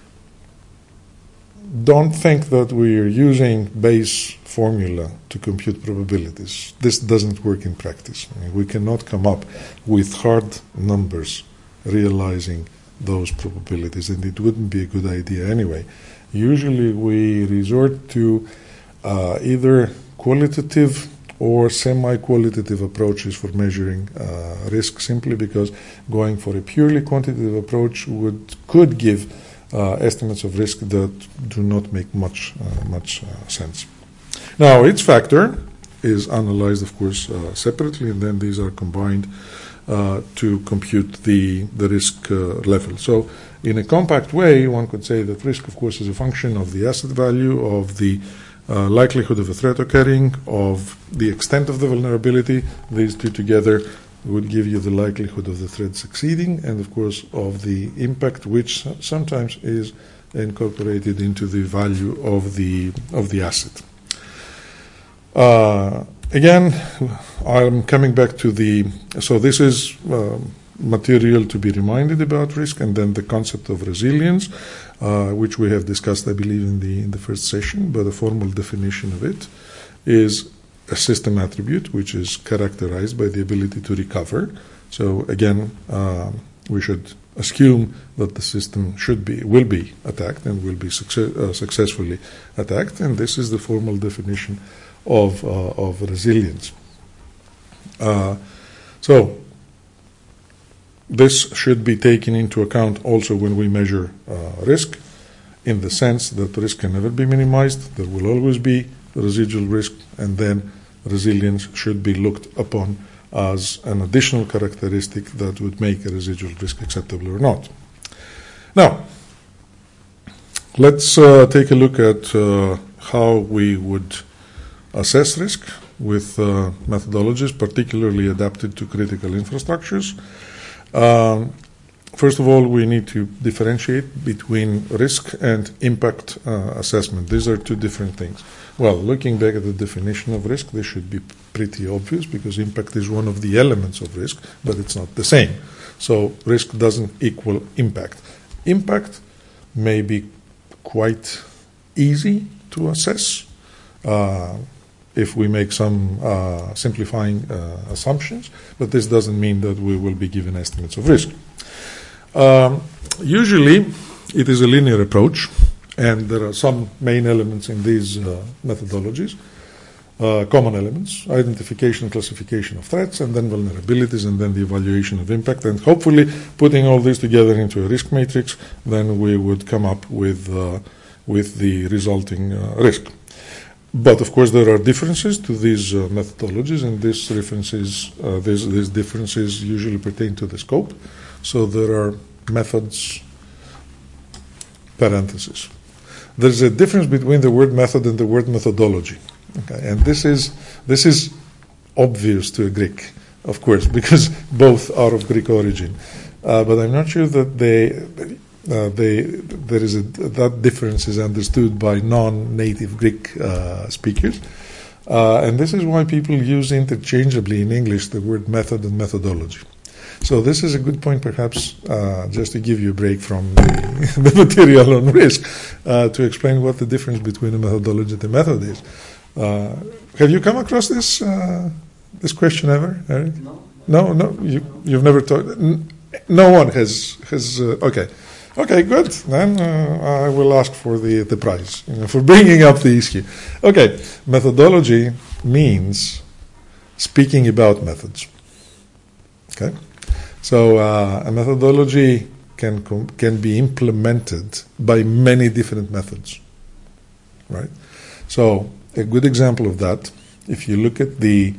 Speaker 1: Don't think that we are using base formula to compute probabilities. This doesn't work in practice. I mean, we cannot come up with hard numbers realizing those probabilities, and it wouldn't be a good idea anyway. Usually we resort to either qualitative or semi-qualitative approaches for measuring risk, simply because going for a purely quantitative approach could give estimates of risk that do not make much sense. Now, each factor is analyzed, of course, separately, and then these are combined to compute the risk level. So, in a compact way, one could say that risk, of course, is a function of the asset value, of the likelihood of a threat occurring, of the extent of the vulnerability. These two together would give you the likelihood of the threat succeeding, and of course of the impact, which sometimes is incorporated into the value of the asset. Again, I'm coming back to so this is material to be reminded about risk, and then the concept of resilience, which we have discussed, I believe, in the first session, but a formal definition of it is a system attribute which is characterized by the ability to recover. So again, we should assume that the system will be attacked and will be successfully attacked, and this is the formal definition of resilience. So this should be taken into account also when we measure risk, in the sense that risk can never be minimized. There will always be residual risk, and then resilience should be looked upon as an additional characteristic that would make a residual risk acceptable or not. Now, let's take a look at how we would assess risk with methodologies particularly adapted to critical infrastructures. First of all, we need to differentiate between risk and impact assessment. These are two different things. Well, looking back at the definition of risk, this should be pretty obvious, because impact is one of the elements of risk, but it's not the same. So risk doesn't equal impact. Impact may be quite easy to assess if we make some simplifying assumptions, but this doesn't mean that we will be given estimates of risk. Usually, it is a linear approach, And there are some main elements in these methodologies, common elements: identification and classification of threats, and then vulnerabilities, and then the evaluation of impact. And hopefully, putting all this together into a risk matrix, then we would come up with the resulting risk. But of course, there are differences to these methodologies, and these differences usually pertain to the scope. So there are methods, parentheses. There's a difference between the word method and the word methodology. Okay, and this is obvious to a Greek, of course, because both are of Greek origin. But I'm not sure that that difference is understood by non-native Greek speakers. And this is why people use interchangeably in English the word method and methodology. So this is a good point, perhaps, just to give you a break from the material on risk, to explain what the difference between a methodology and a method is. Have you come across this question ever, Eric? No. You've never talked. No one has. Okay, good. Then I will ask for the prize for bringing up the issue. Okay, methodology means speaking about methods. Okay, so a methodology can be implemented by many different methods, right? So a good example of that, if you look at the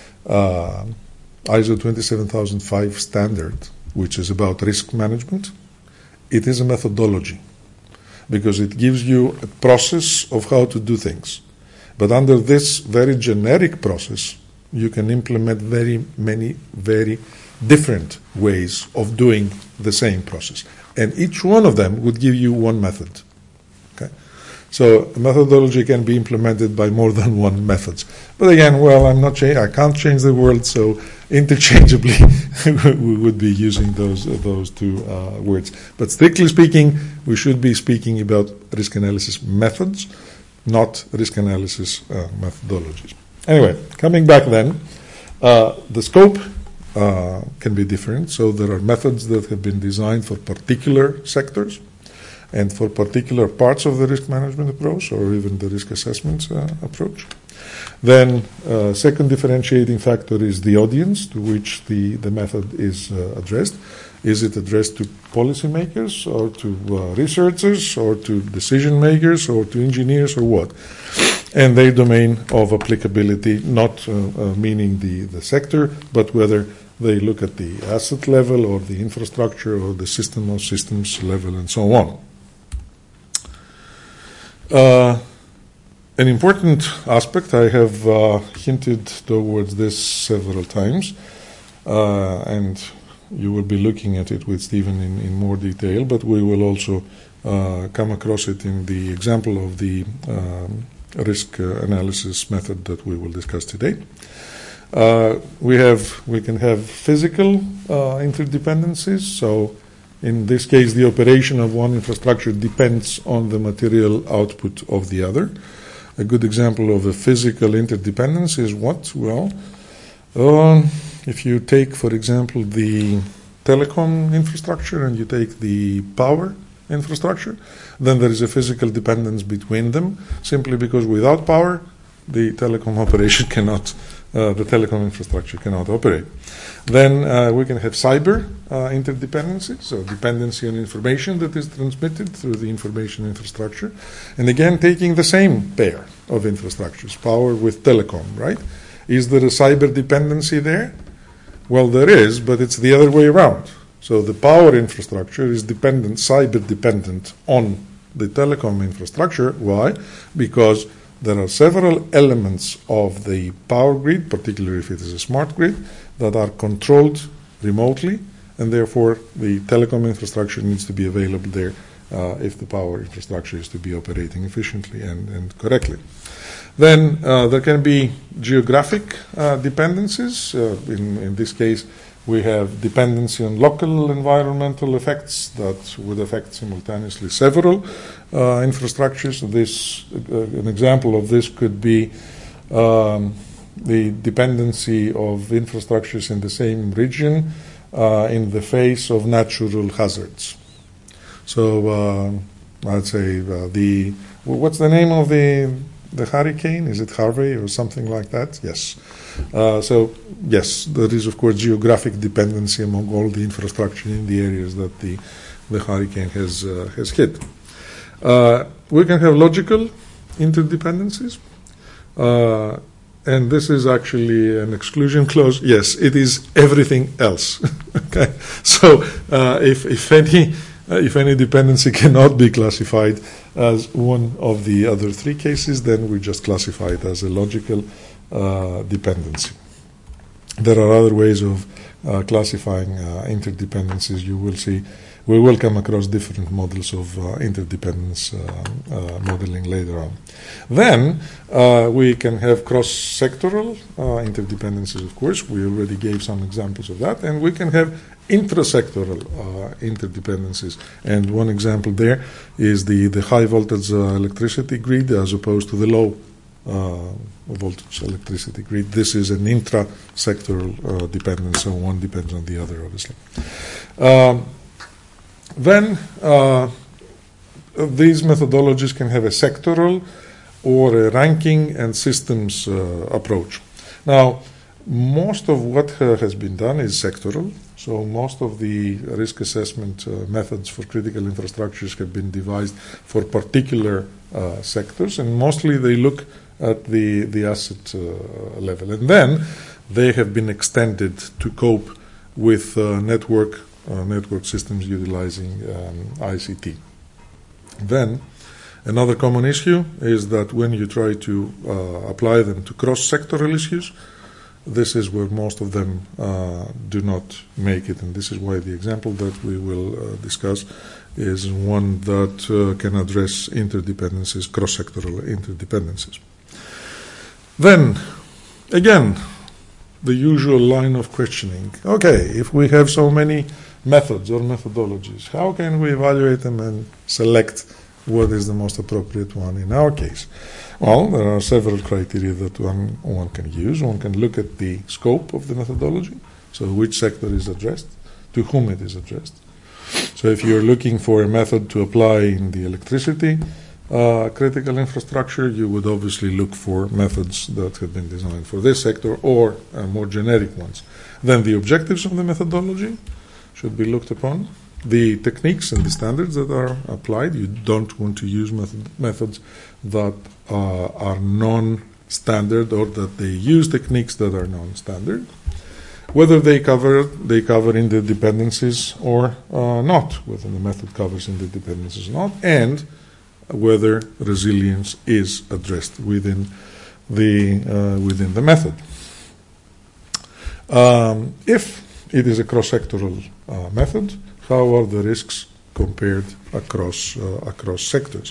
Speaker 1: ISO 27005 standard, which is about risk management, it is a methodology because it gives you a process of how to do things. But under this very generic process, you can implement very different ways of doing the same process. And each one of them would give you one method. Okay? So a methodology can be implemented by more than one methods. But again, I can't change the world, so interchangeably we would be using those two words. But strictly speaking, we should be speaking about risk analysis methods, not risk analysis methodologies. Anyway, coming back then, the scope can be different. So there are methods that have been designed for particular sectors and for particular parts of the risk management approach or even the risk assessment approach. Then second differentiating factor is the audience to which the method is addressed. Is it addressed to policymakers or to researchers or to decision makers or to engineers or what? And their domain of applicability, not meaning the sector, but whether they look at the asset level or the infrastructure or the system of systems level and so on. An important aspect, I have hinted towards this several times, and you will be looking at it with Stephen in more detail, but we will also come across it in the example of the risk analysis method that we will discuss today. We can have physical interdependencies. So in this case, the operation of one infrastructure depends on the material output of the other. A good example of a physical interdependence is what? Well, if you take, for example, the telecom infrastructure and you take the power infrastructure, then there is a physical dependence between them, simply because without power, the telecom operation cannot, the telecom infrastructure cannot operate. Then we can have cyber interdependency, so dependency on information that is transmitted through the information infrastructure. And again, taking the same pair of infrastructures, power with telecom, right? Is there a cyber dependency there? Well, there is, but it's the other way around. So the power infrastructure is dependent, cyber dependent on the telecom infrastructure. Why? Because there are several elements of the power grid, particularly if it is a smart grid, that are controlled remotely, and therefore the telecom infrastructure needs to be available there if the power infrastructure is to be operating efficiently and correctly. Then there can be geographic dependencies. In this case, we have dependency on local environmental effects that would affect simultaneously several infrastructures. An example of this could be the dependency of infrastructures in the same region in the face of natural hazards. So I'd say what's the name of the hurricane? Is it Harvey or something like that? Yes. So yes, there is of course geographic dependency among all the infrastructure in the areas that the hurricane has hit. We can have logical interdependencies. And this is actually an exclusion clause. Yes, it is everything else. Okay, so if any dependency cannot be classified as one of the other three cases, then we just classify it as a logical dependency. There are other ways of classifying interdependencies. You will see. We will come across different models of interdependence modeling later on. Then we can have cross-sectoral interdependencies, of course. We already gave some examples of that. And we can have intrasectoral interdependencies. And one example there is the high-voltage electricity grid as opposed to the low-voltage electricity grid. This is an intrasectoral dependence, so one depends on the other, obviously. Then these methodologies can have a sectoral or a ranking and systems approach. Now, most of what has been done is sectoral. So most of the risk assessment methods for critical infrastructures have been devised for particular sectors, and mostly they look at the asset level. And then they have been extended to cope with network systems utilizing ICT. Then, another common issue is that when you try to apply them to cross-sectoral issues, this is where most of them do not make it, and this is why the example that we will discuss is one that can address interdependencies, cross-sectoral interdependencies. Then, again, the usual line of questioning. Okay, if we have so many methods or methodologies, how can we evaluate them and select what is the most appropriate one in our case? Well, there are several criteria that one can use. One can look at the scope of the methodology, so which sector is addressed, to whom it is addressed. So if you're looking for a method to apply in the electricity critical infrastructure, you would obviously look for methods that have been designed for this sector or more generic ones. Then the objectives of the methodology should be looked upon. The techniques and the standards that are applied. You don't want to use methods that are non-standard or that they use techniques that are non-standard. Whether they cover interdependencies or not, whether the method covers interdependencies or not, and whether resilience is addressed within the method. If it is a cross-sectoral method, how are the risks compared across sectors?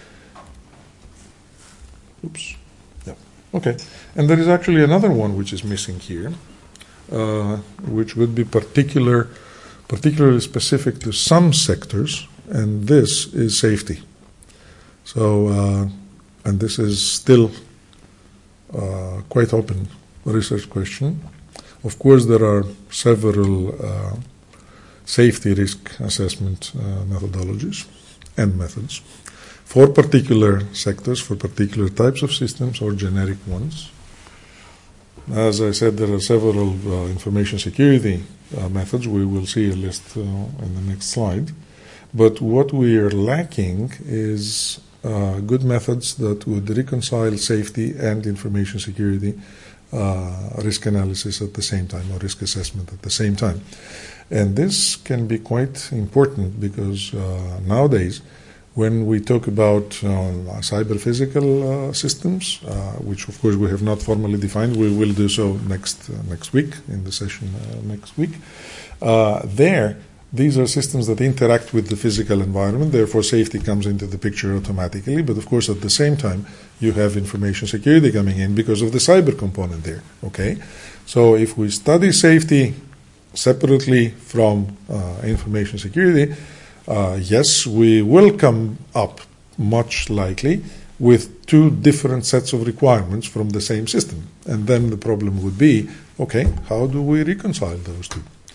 Speaker 1: Oops. Yeah. Okay. And there is actually another one which is missing here, which would be particularly specific to some sectors, and this is safety. So, and this is still quite open research question. Of course, there are several safety risk assessment methodologies and methods for particular sectors, for particular types of systems or generic ones. As I said, there are several information security methods. We will see a list in the next slide. But what we are lacking is good methods that would reconcile safety and information security risk analysis at the same time, or risk assessment at the same time. And this can be quite important because nowadays, when we talk about cyber-physical systems, which of course we have not formally defined, we will do so next week, in the session next week. These are systems that interact with the physical environment, therefore safety comes into the picture automatically, but of course at the same time you have information security coming in because of the cyber component there, okay? So if we study safety separately from information security, yes, we will come up much likely with two different sets of requirements from the same system. And then the problem would be, okay, how do we reconcile those two?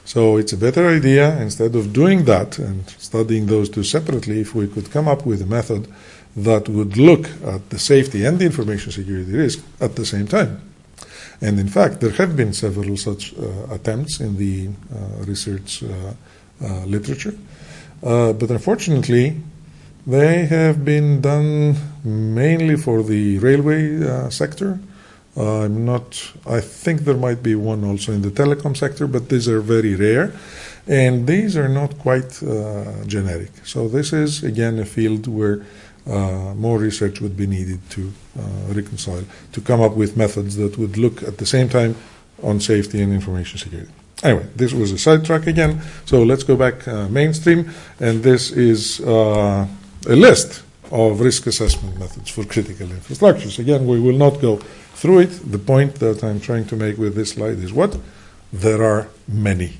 Speaker 1: So it's a better idea, instead of doing that and studying those two separately, if we could come up with a method that would look at the safety and the information security risk at the same time. And in fact, there have been several such attempts in the research literature. But unfortunately, they have been done mainly for the railway sector. I think there might be one also in the telecom sector, but these are very rare. And these are not quite generic. So this is, again, a field where more research would be needed to reconcile, to come up with methods that would look at the same time on safety and information security. Anyway, this was a sidetrack again. So let's go back mainstream. And this is a list of risk assessment methods for critical infrastructures. Again, we will not go through it. The point that I'm trying to make with this slide is what? There are many.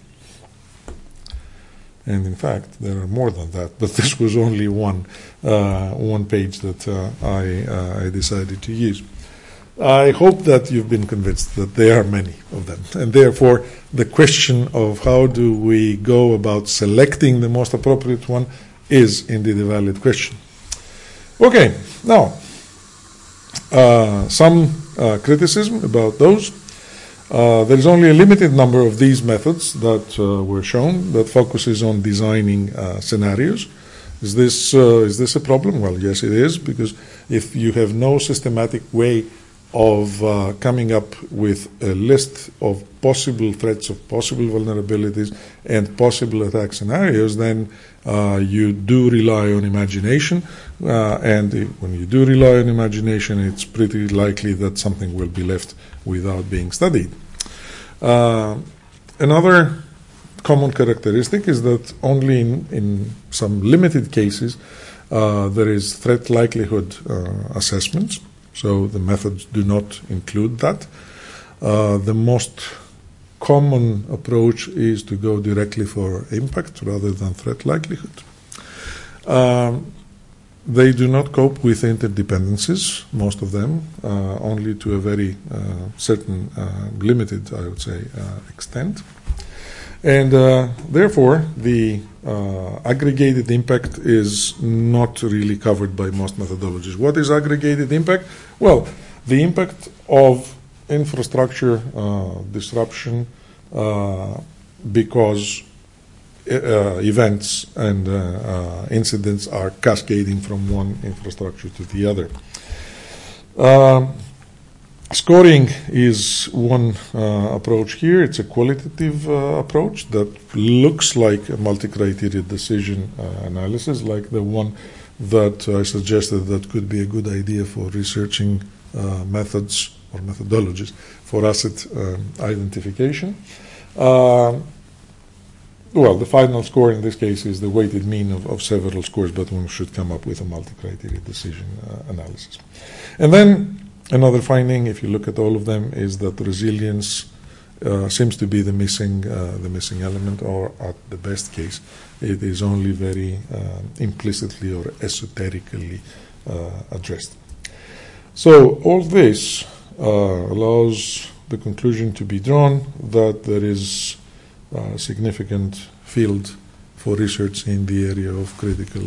Speaker 1: And in fact, there are more than that. But this was only one page that I decided to use. I hope that you've been convinced that there are many of them. And therefore, the question of how do we go about selecting the most appropriate one is indeed a valid question. Okay, now, some criticism about those. There is only a limited number of these methods that were shown that focuses on designing scenarios. Is this a problem? Well, yes, it is, because if you have no systematic way of coming up with a list of possible threats, of possible vulnerabilities, and possible attack scenarios, then you do rely on imagination. And when you do rely on imagination, it's pretty likely that something will be left without being studied. Another common characteristic is that only in some limited cases there is threat likelihood assessments. So the methods do not include that. The most common approach is to go directly for impact rather than threat likelihood. They do not cope with interdependencies, most of them, only to a very certain limited, I would say, extent. And therefore, the aggregated impact is not really covered by most methodologies. What is aggregated impact? Well, the impact of infrastructure disruption because events and incidents are cascading from one infrastructure to the other. Scoring is one approach here. It's a qualitative approach that looks like a multi-criteria decision analysis, like the one that I suggested that could be a good idea for researching methods or methodologies for asset identification. Well, the final score in this case is the weighted mean of several scores, but one should come up with a multi-criteria decision analysis. And then another finding, if you look at all of them, is that resilience seems to be the missing element, or at the best case, it is only very implicitly or esoterically addressed. So all this allows the conclusion to be drawn that there is a significant field for research in the area of critical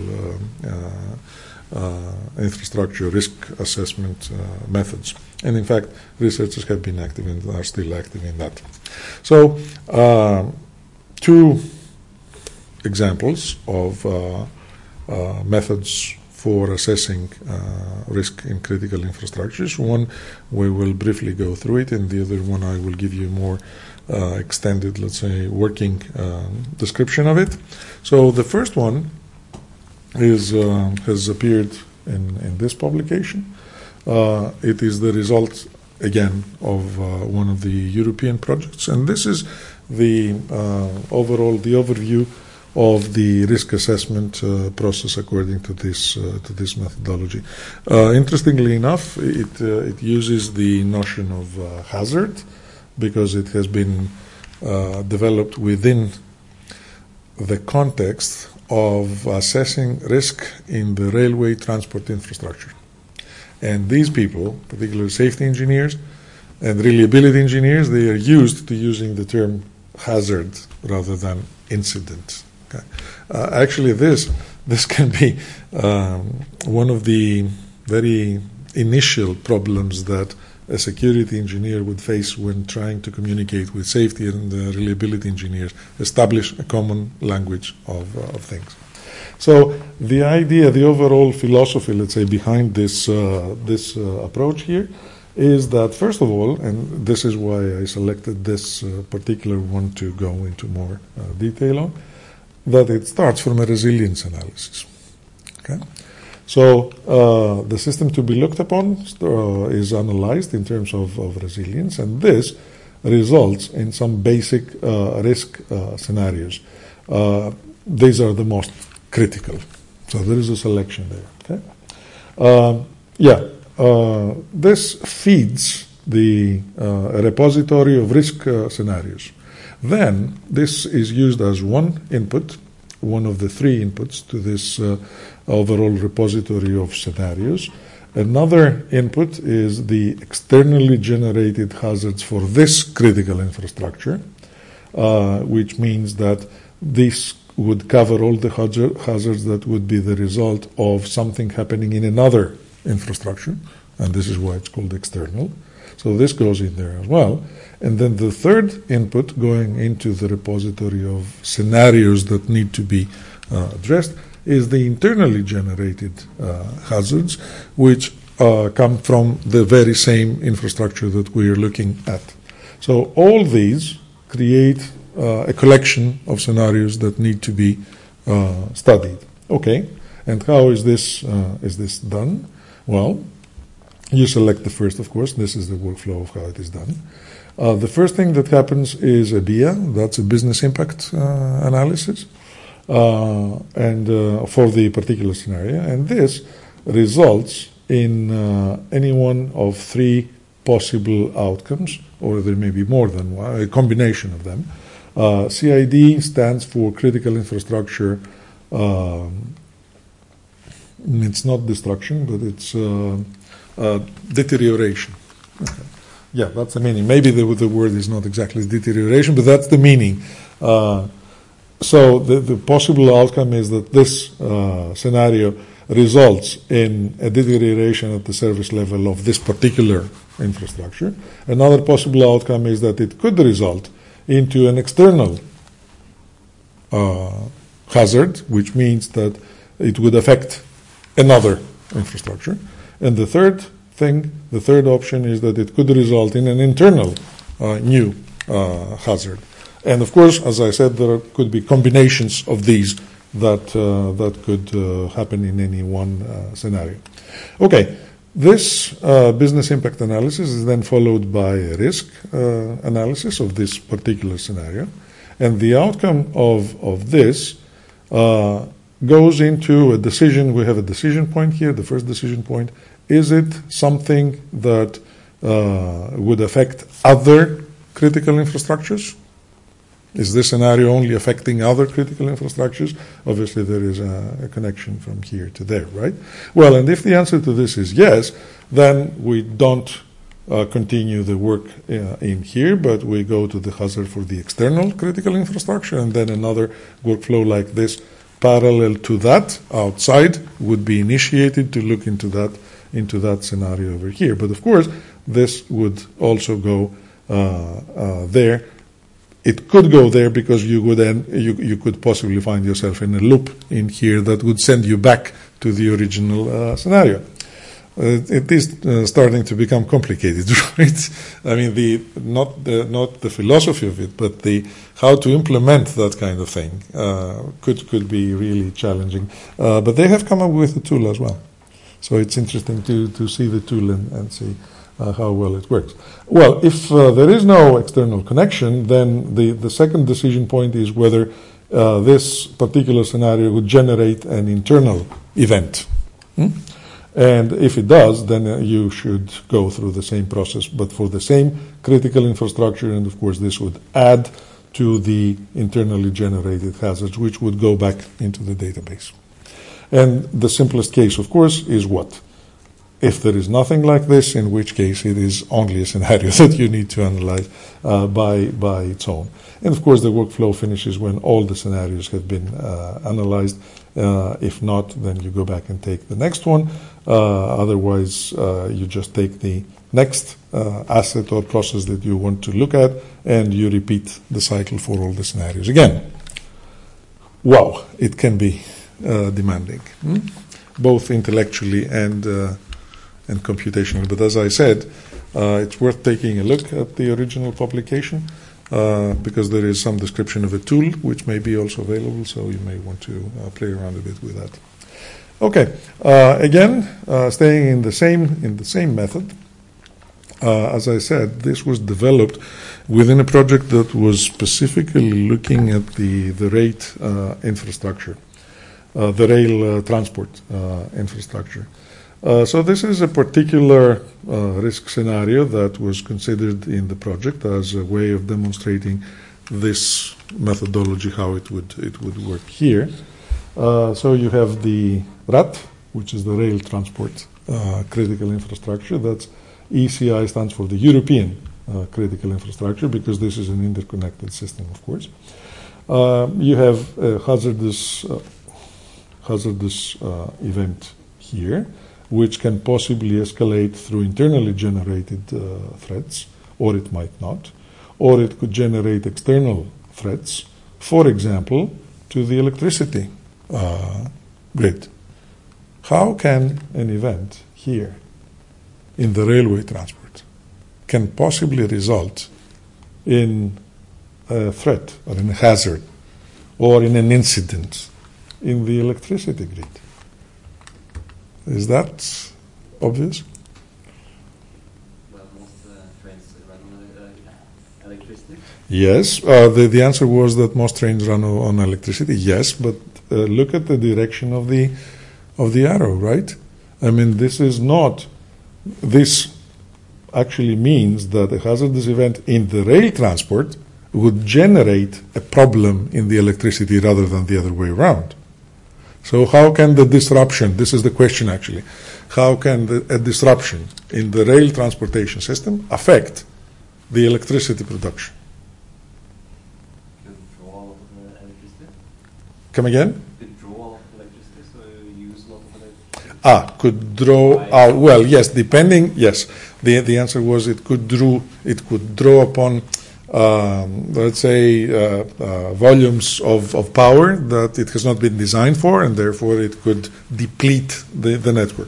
Speaker 1: infrastructure risk assessment methods. And in fact, researchers have been active and are still active in that. So, two examples of methods for assessing risk in critical infrastructures. One, we will briefly go through it, and the other one I will give you more extended, let's say, working description of it. So the first one is has appeared in this publication. It is the result, again, of one of the European projects, and this is the overview of the risk assessment process according to this methodology. Interestingly enough, it uses the notion of hazard, because it has been developed within the context of assessing risk in the railway transport infrastructure. And these people, particularly safety engineers and reliability engineers, they are used to using the term hazard rather than incident. Okay. Actually, this can be one of the very initial problems that a security engineer would face when trying to communicate with safety and reliability engineers, establish a common language of things. So the idea, the overall philosophy, let's say, behind this approach here is that, first of all, and this is why I selected this particular one to go into more detail on, that it starts from a resilience analysis. Okay? So the system to be looked upon is analyzed in terms of resilience, and this results in some basic risk scenarios. These are the most critical. So there is a selection there. Okay. This feeds the repository of risk scenarios. Then this is used as one input, one of the three inputs to this overall repository of scenarios. Another input is the externally generated hazards for this critical infrastructure, which means that this would cover all the hazards that would be the result of something happening in another infrastructure, and this is why it's called external. So this goes in there as well. And then the third input going into the repository of scenarios that need to be addressed is the internally generated hazards, which come from the very same infrastructure that we are looking at. So all these create a collection of scenarios that need to be studied. Okay, and how is this done? Well, you select the first, of course. This is the workflow of how it is done. The first thing that happens is a BIA, that's a business impact analysis, and for the particular scenario. And this results in any one of three possible outcomes, or there may be more than one, a combination of them. CID stands for critical infrastructure. It's not destruction, but it's deterioration. Okay. Yeah, that's the meaning. Maybe the word is not exactly deterioration, but that's the meaning. So the possible outcome is that this scenario results in a deterioration at the service level of this particular infrastructure. Another possible outcome is that it could result into an external hazard, which means that it would affect another infrastructure. And the third option is that it could result in an internal new hazard. And of course, as I said, there could be combinations of these that could happen in any one scenario. Okay, this business impact analysis is then followed by a risk analysis of this particular scenario. And the outcome of this goes into a decision. We have a decision point here, the first decision point. Is it something that would affect other critical infrastructures? Is this scenario only affecting other critical infrastructures? Obviously, there is a connection from here to there, right? Well, and if the answer to this is yes, then we don't continue the work in here, but we go to the hazard for the external critical infrastructure, and then another workflow like this parallel to that outside would be initiated to look into that scenario over here. But of course, this would also go there. It could go there because you could possibly find yourself in a loop in here that would send you back to the original scenario. It is starting to become complicated, right? I mean, not the philosophy of it, but how to implement that kind of thing could be really challenging. But they have come up with a tool as well, so it's interesting to see the tool and see how well it works. Well, if there is no external connection, then the second decision point is whether this particular scenario would generate an internal event. And if it does, then you should go through the same process, but for the same critical infrastructure, and of course this would add to the internally generated hazards, which would go back into the database. And the simplest case, of course, is what? If there is nothing like this, in which case it is only a scenario that you need to analyze by its own. And of course, the workflow finishes when all the scenarios have been analyzed. If not, then you go back and take the next one. Otherwise, you just take the next asset or process that you want to look at, and you repeat the cycle for all the scenarios again. Wow, it can be demanding, both intellectually and computationally. But as I said, it's worth taking a look at the original publication because there is some description of a tool which may be also available, so you may want to play around a bit with that. Okay, again, staying in the same method. As I said, this was developed within a project that was specifically looking at the rate infrastructure, the rail transport infrastructure. So this is a particular risk scenario that was considered in the project as a way of demonstrating this methodology, how it would work here. So you have the RAT, which is the rail transport critical infrastructure. That's ECI stands for the European critical infrastructure, because this is an interconnected system, of course. You have a hazardous event here, which can possibly escalate through internally generated threats, or it might not, or it could generate external threats, for example, to the electricity grid. How can an event here in the railway transport can possibly result in a threat or in a hazard or in an incident in the electricity grid? Is that obvious?
Speaker 2: Well, most trains run on electricity.
Speaker 1: Yes, the answer was that most trains run on electricity. Yes, but look at the direction of the arrow, right? I mean, this actually means that a hazardous event in the rail transport would generate a problem in the electricity rather than the other way around. So how can the disruption, this is the question actually, how can a disruption in the rail transportation system affect the electricity production?
Speaker 2: Could draw a lot of electricity.
Speaker 1: Come again?
Speaker 2: Could draw a lot of electricity, so you use a lot of electricity.
Speaker 1: Could draw out, well, yes, depending, yes. The answer was it could draw upon let's say, volumes of power that it has not been designed for, and therefore it could deplete the network.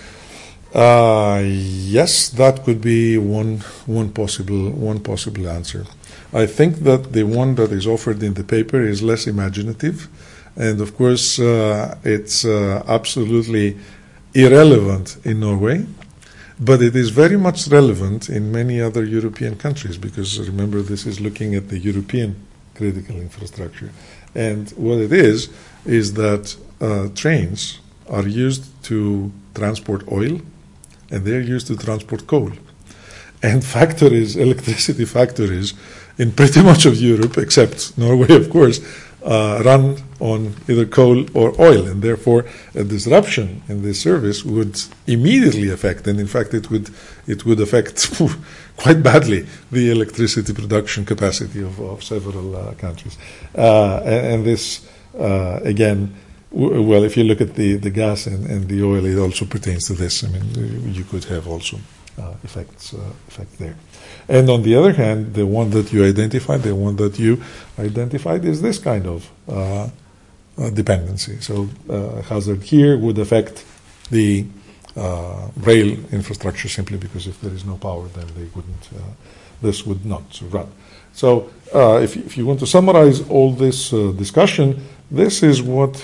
Speaker 1: Yes, that could be one possible answer. I think that the one that is offered in the paper is less imaginative, and of course it's absolutely irrelevant in Norway. But it is very much relevant in many other European countries, because remember, this is looking at the European critical infrastructure. And what it is that trains are used to transport oil, and they're used to transport coal. And factories, electricity factories, in pretty much of Europe, except Norway, of course, run on either coal or oil, and therefore a disruption in this service would immediately affect, and in fact it would affect quite badly the electricity production capacity of several countries. And this, again, well, if you look at the gas and the oil, it also pertains to this. I mean, you could have also effect there. And on the other hand, the one that you identified is this kind of dependency. So a hazard here would affect the rail infrastructure, simply because if there is no power, then this would not run. So if you want to summarize all this discussion, this is what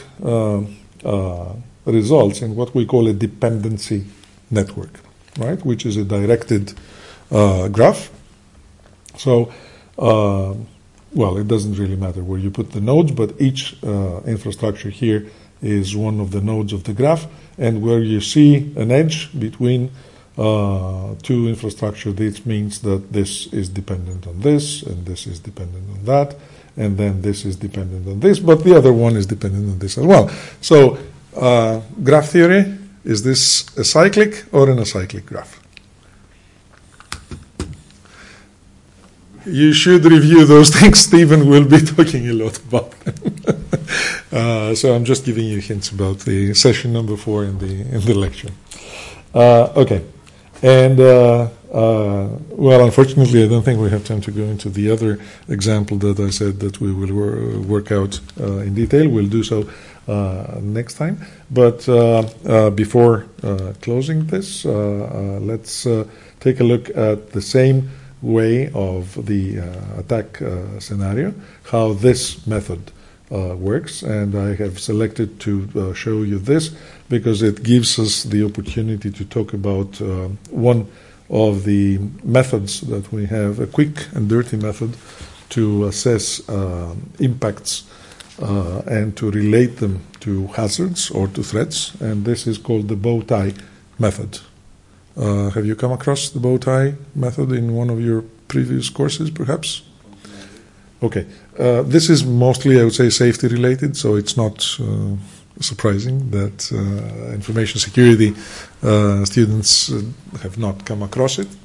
Speaker 1: results in what we call a dependency network, right? Which is a directed graph. So, well, it doesn't really matter where you put the nodes, but each infrastructure here is one of the nodes of the graph, and where you see an edge between two infrastructure, this means that this is dependent on this, and this is dependent on that, and then this is dependent on this, but the other one is dependent on this as well. So, graph theory is this a cyclic or an acyclic graph? You should review those things. Stephen will be talking a lot about them. So I'm just giving you hints about the session number 4 in the lecture. Okay. And, well, unfortunately, I don't think we have time to go into the other example that I said that we will work out in detail. We'll do so next time. But before closing this, let's take a look at the same way of the attack scenario, how this method works. And I have selected to show you this because it gives us the opportunity to talk about one of the methods that we have, a quick and dirty method to assess impacts and to relate them to hazards or to threats, and this is called the bow tie method. Have you come across the bow tie method in one of your previous courses, perhaps? Okay. This is mostly, I would say, safety related, so it's not surprising that information security students have not come across it.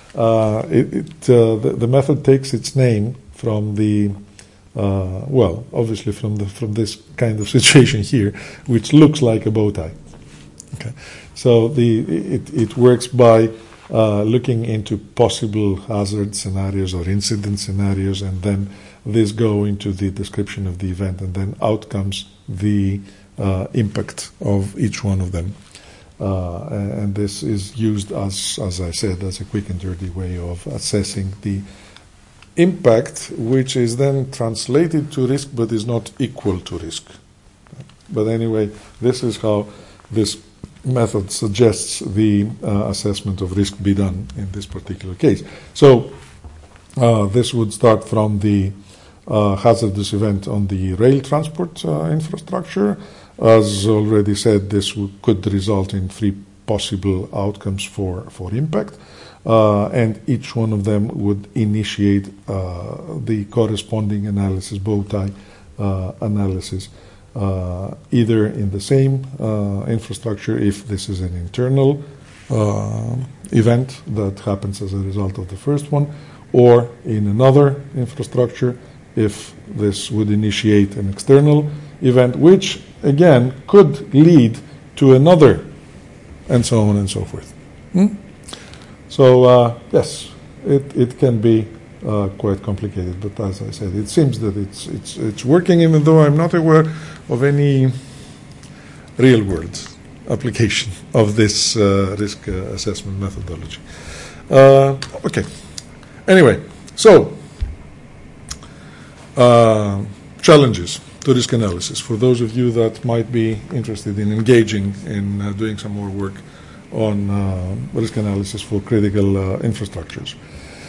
Speaker 1: The method takes its name from the well, obviously from this kind of situation here, which looks like a bow tie. Okay, so it works by looking into possible hazard scenarios or incident scenarios, and then this go into the description of the event, and then out comes the impact of each one of them. And this is used as I said, as a quick and dirty way of assessing the impact, which is then translated to risk but is not equal to risk. But anyway, this is how this method suggests the assessment of risk be done in this particular case. So this would start from the hazardous event on the rail transport infrastructure. As already said, this could result in 3 possible outcomes for impact. And each one of them would initiate the corresponding analysis, bow tie analysis, either in the same infrastructure if this is an internal event that happens as a result of the first one, or in another infrastructure if this would initiate an external event, which again could lead to another, and so on and so forth. So yes, it can be quite complicated, but as I said, it seems that it's working, even though I'm not aware of any real-world application of this risk assessment methodology. Okay. Anyway, so challenges to risk analysis for those of you that might be interested in engaging in doing some more work on risk analysis for critical infrastructures.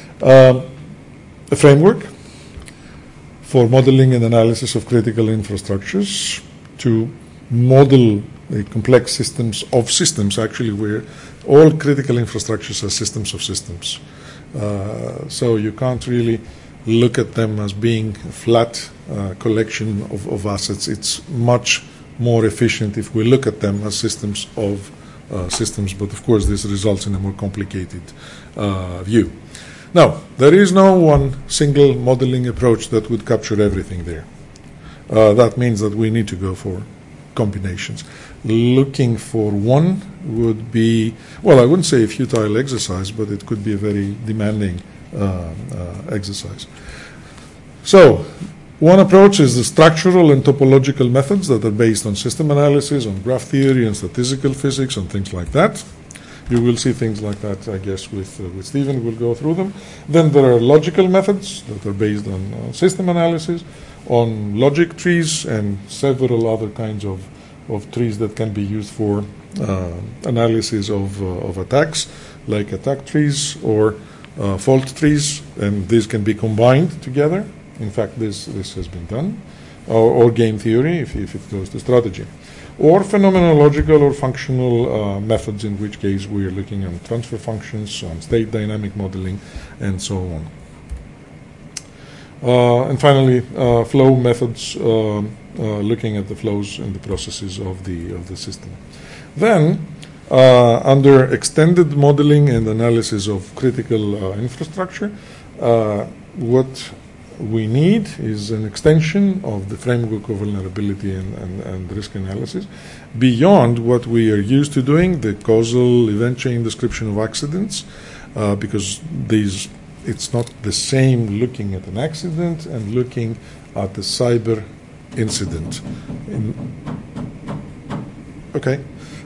Speaker 1: A framework for modeling and analysis of critical infrastructures to model the complex systems of systems, actually, where all critical infrastructures are systems of systems. So you can't really look at them as being a flat collection of assets. It's much more efficient if we look at them as systems of systems, but of course this results in a more complicated view. Now, there is no one single modeling approach that would capture everything there. That means that we need to go for combinations. Looking for one would be, well, I wouldn't say a futile exercise, but it could be a very demanding exercise. So, one approach is the structural and topological methods that are based on system analysis, on graph theory and statistical physics and things like that. You will see things like that, I guess, with Stephen. We'll go through them. Then there are logical methods that are based on system analysis, on logic trees, and several other kinds of trees that can be used for analysis of attacks, like attack trees or fault trees, and these can be combined together. In fact, this has been done, or game theory if it goes to strategy, or phenomenological or functional methods, in which case we are looking at transfer functions, on state dynamic modeling, and so on. And finally, flow methods, looking at the flows and the processes of the system. Then Under extended modeling and analysis of critical infrastructure, what we need is an extension of the framework of vulnerability and risk analysis beyond what we are used to doing, the causal event chain description of accidents, because it's not the same looking at an accident and looking at a cyber incident. Okay.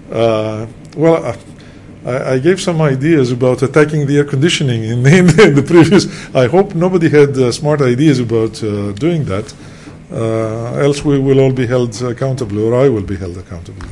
Speaker 1: I gave some ideas about attacking the air conditioning in the previous. I hope nobody had smart ideas about doing that. Else we will all be held accountable, or I will be held accountable.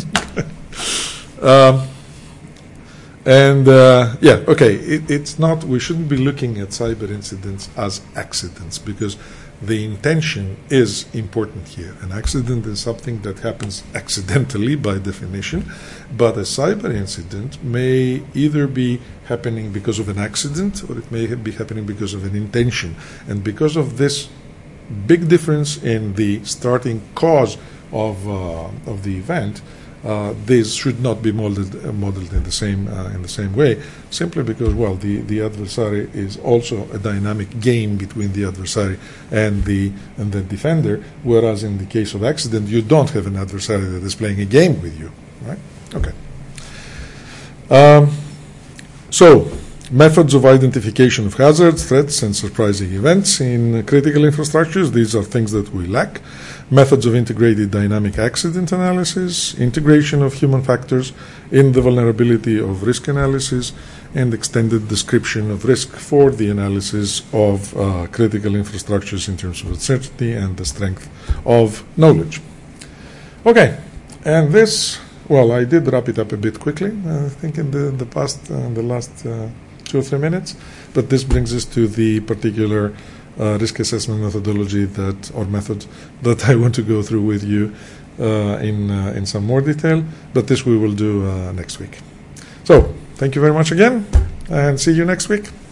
Speaker 1: It's not. We shouldn't be looking at cyber incidents as accidents, because the intention is important here. An accident is something that happens accidentally by definition, but a cyber incident may either be happening because of an accident, or it may be happening because of an intention. And because of this big difference in the starting cause of the event, this should not be modeled in the same way, simply because, well, the adversary is also a dynamic game between the adversary and the defender, whereas in the case of accident, you don't have an adversary that is playing a game with you, right? Okay. So, methods of identification of hazards, threats, and surprising events in critical infrastructures. These are things that we lack. Methods of integrated dynamic accident analysis, integration of human factors in the vulnerability of risk analysis, and extended description of risk for the analysis of critical infrastructures in terms of uncertainty and the strength of knowledge. Okay, and this, well, I did wrap it up a bit quickly, I think in the last 2 or 3 minutes, but this brings us to the particular risk assessment methodology method that I want to go through with you in some more detail, but this we will do next week. So, thank you very much again, and see you next week.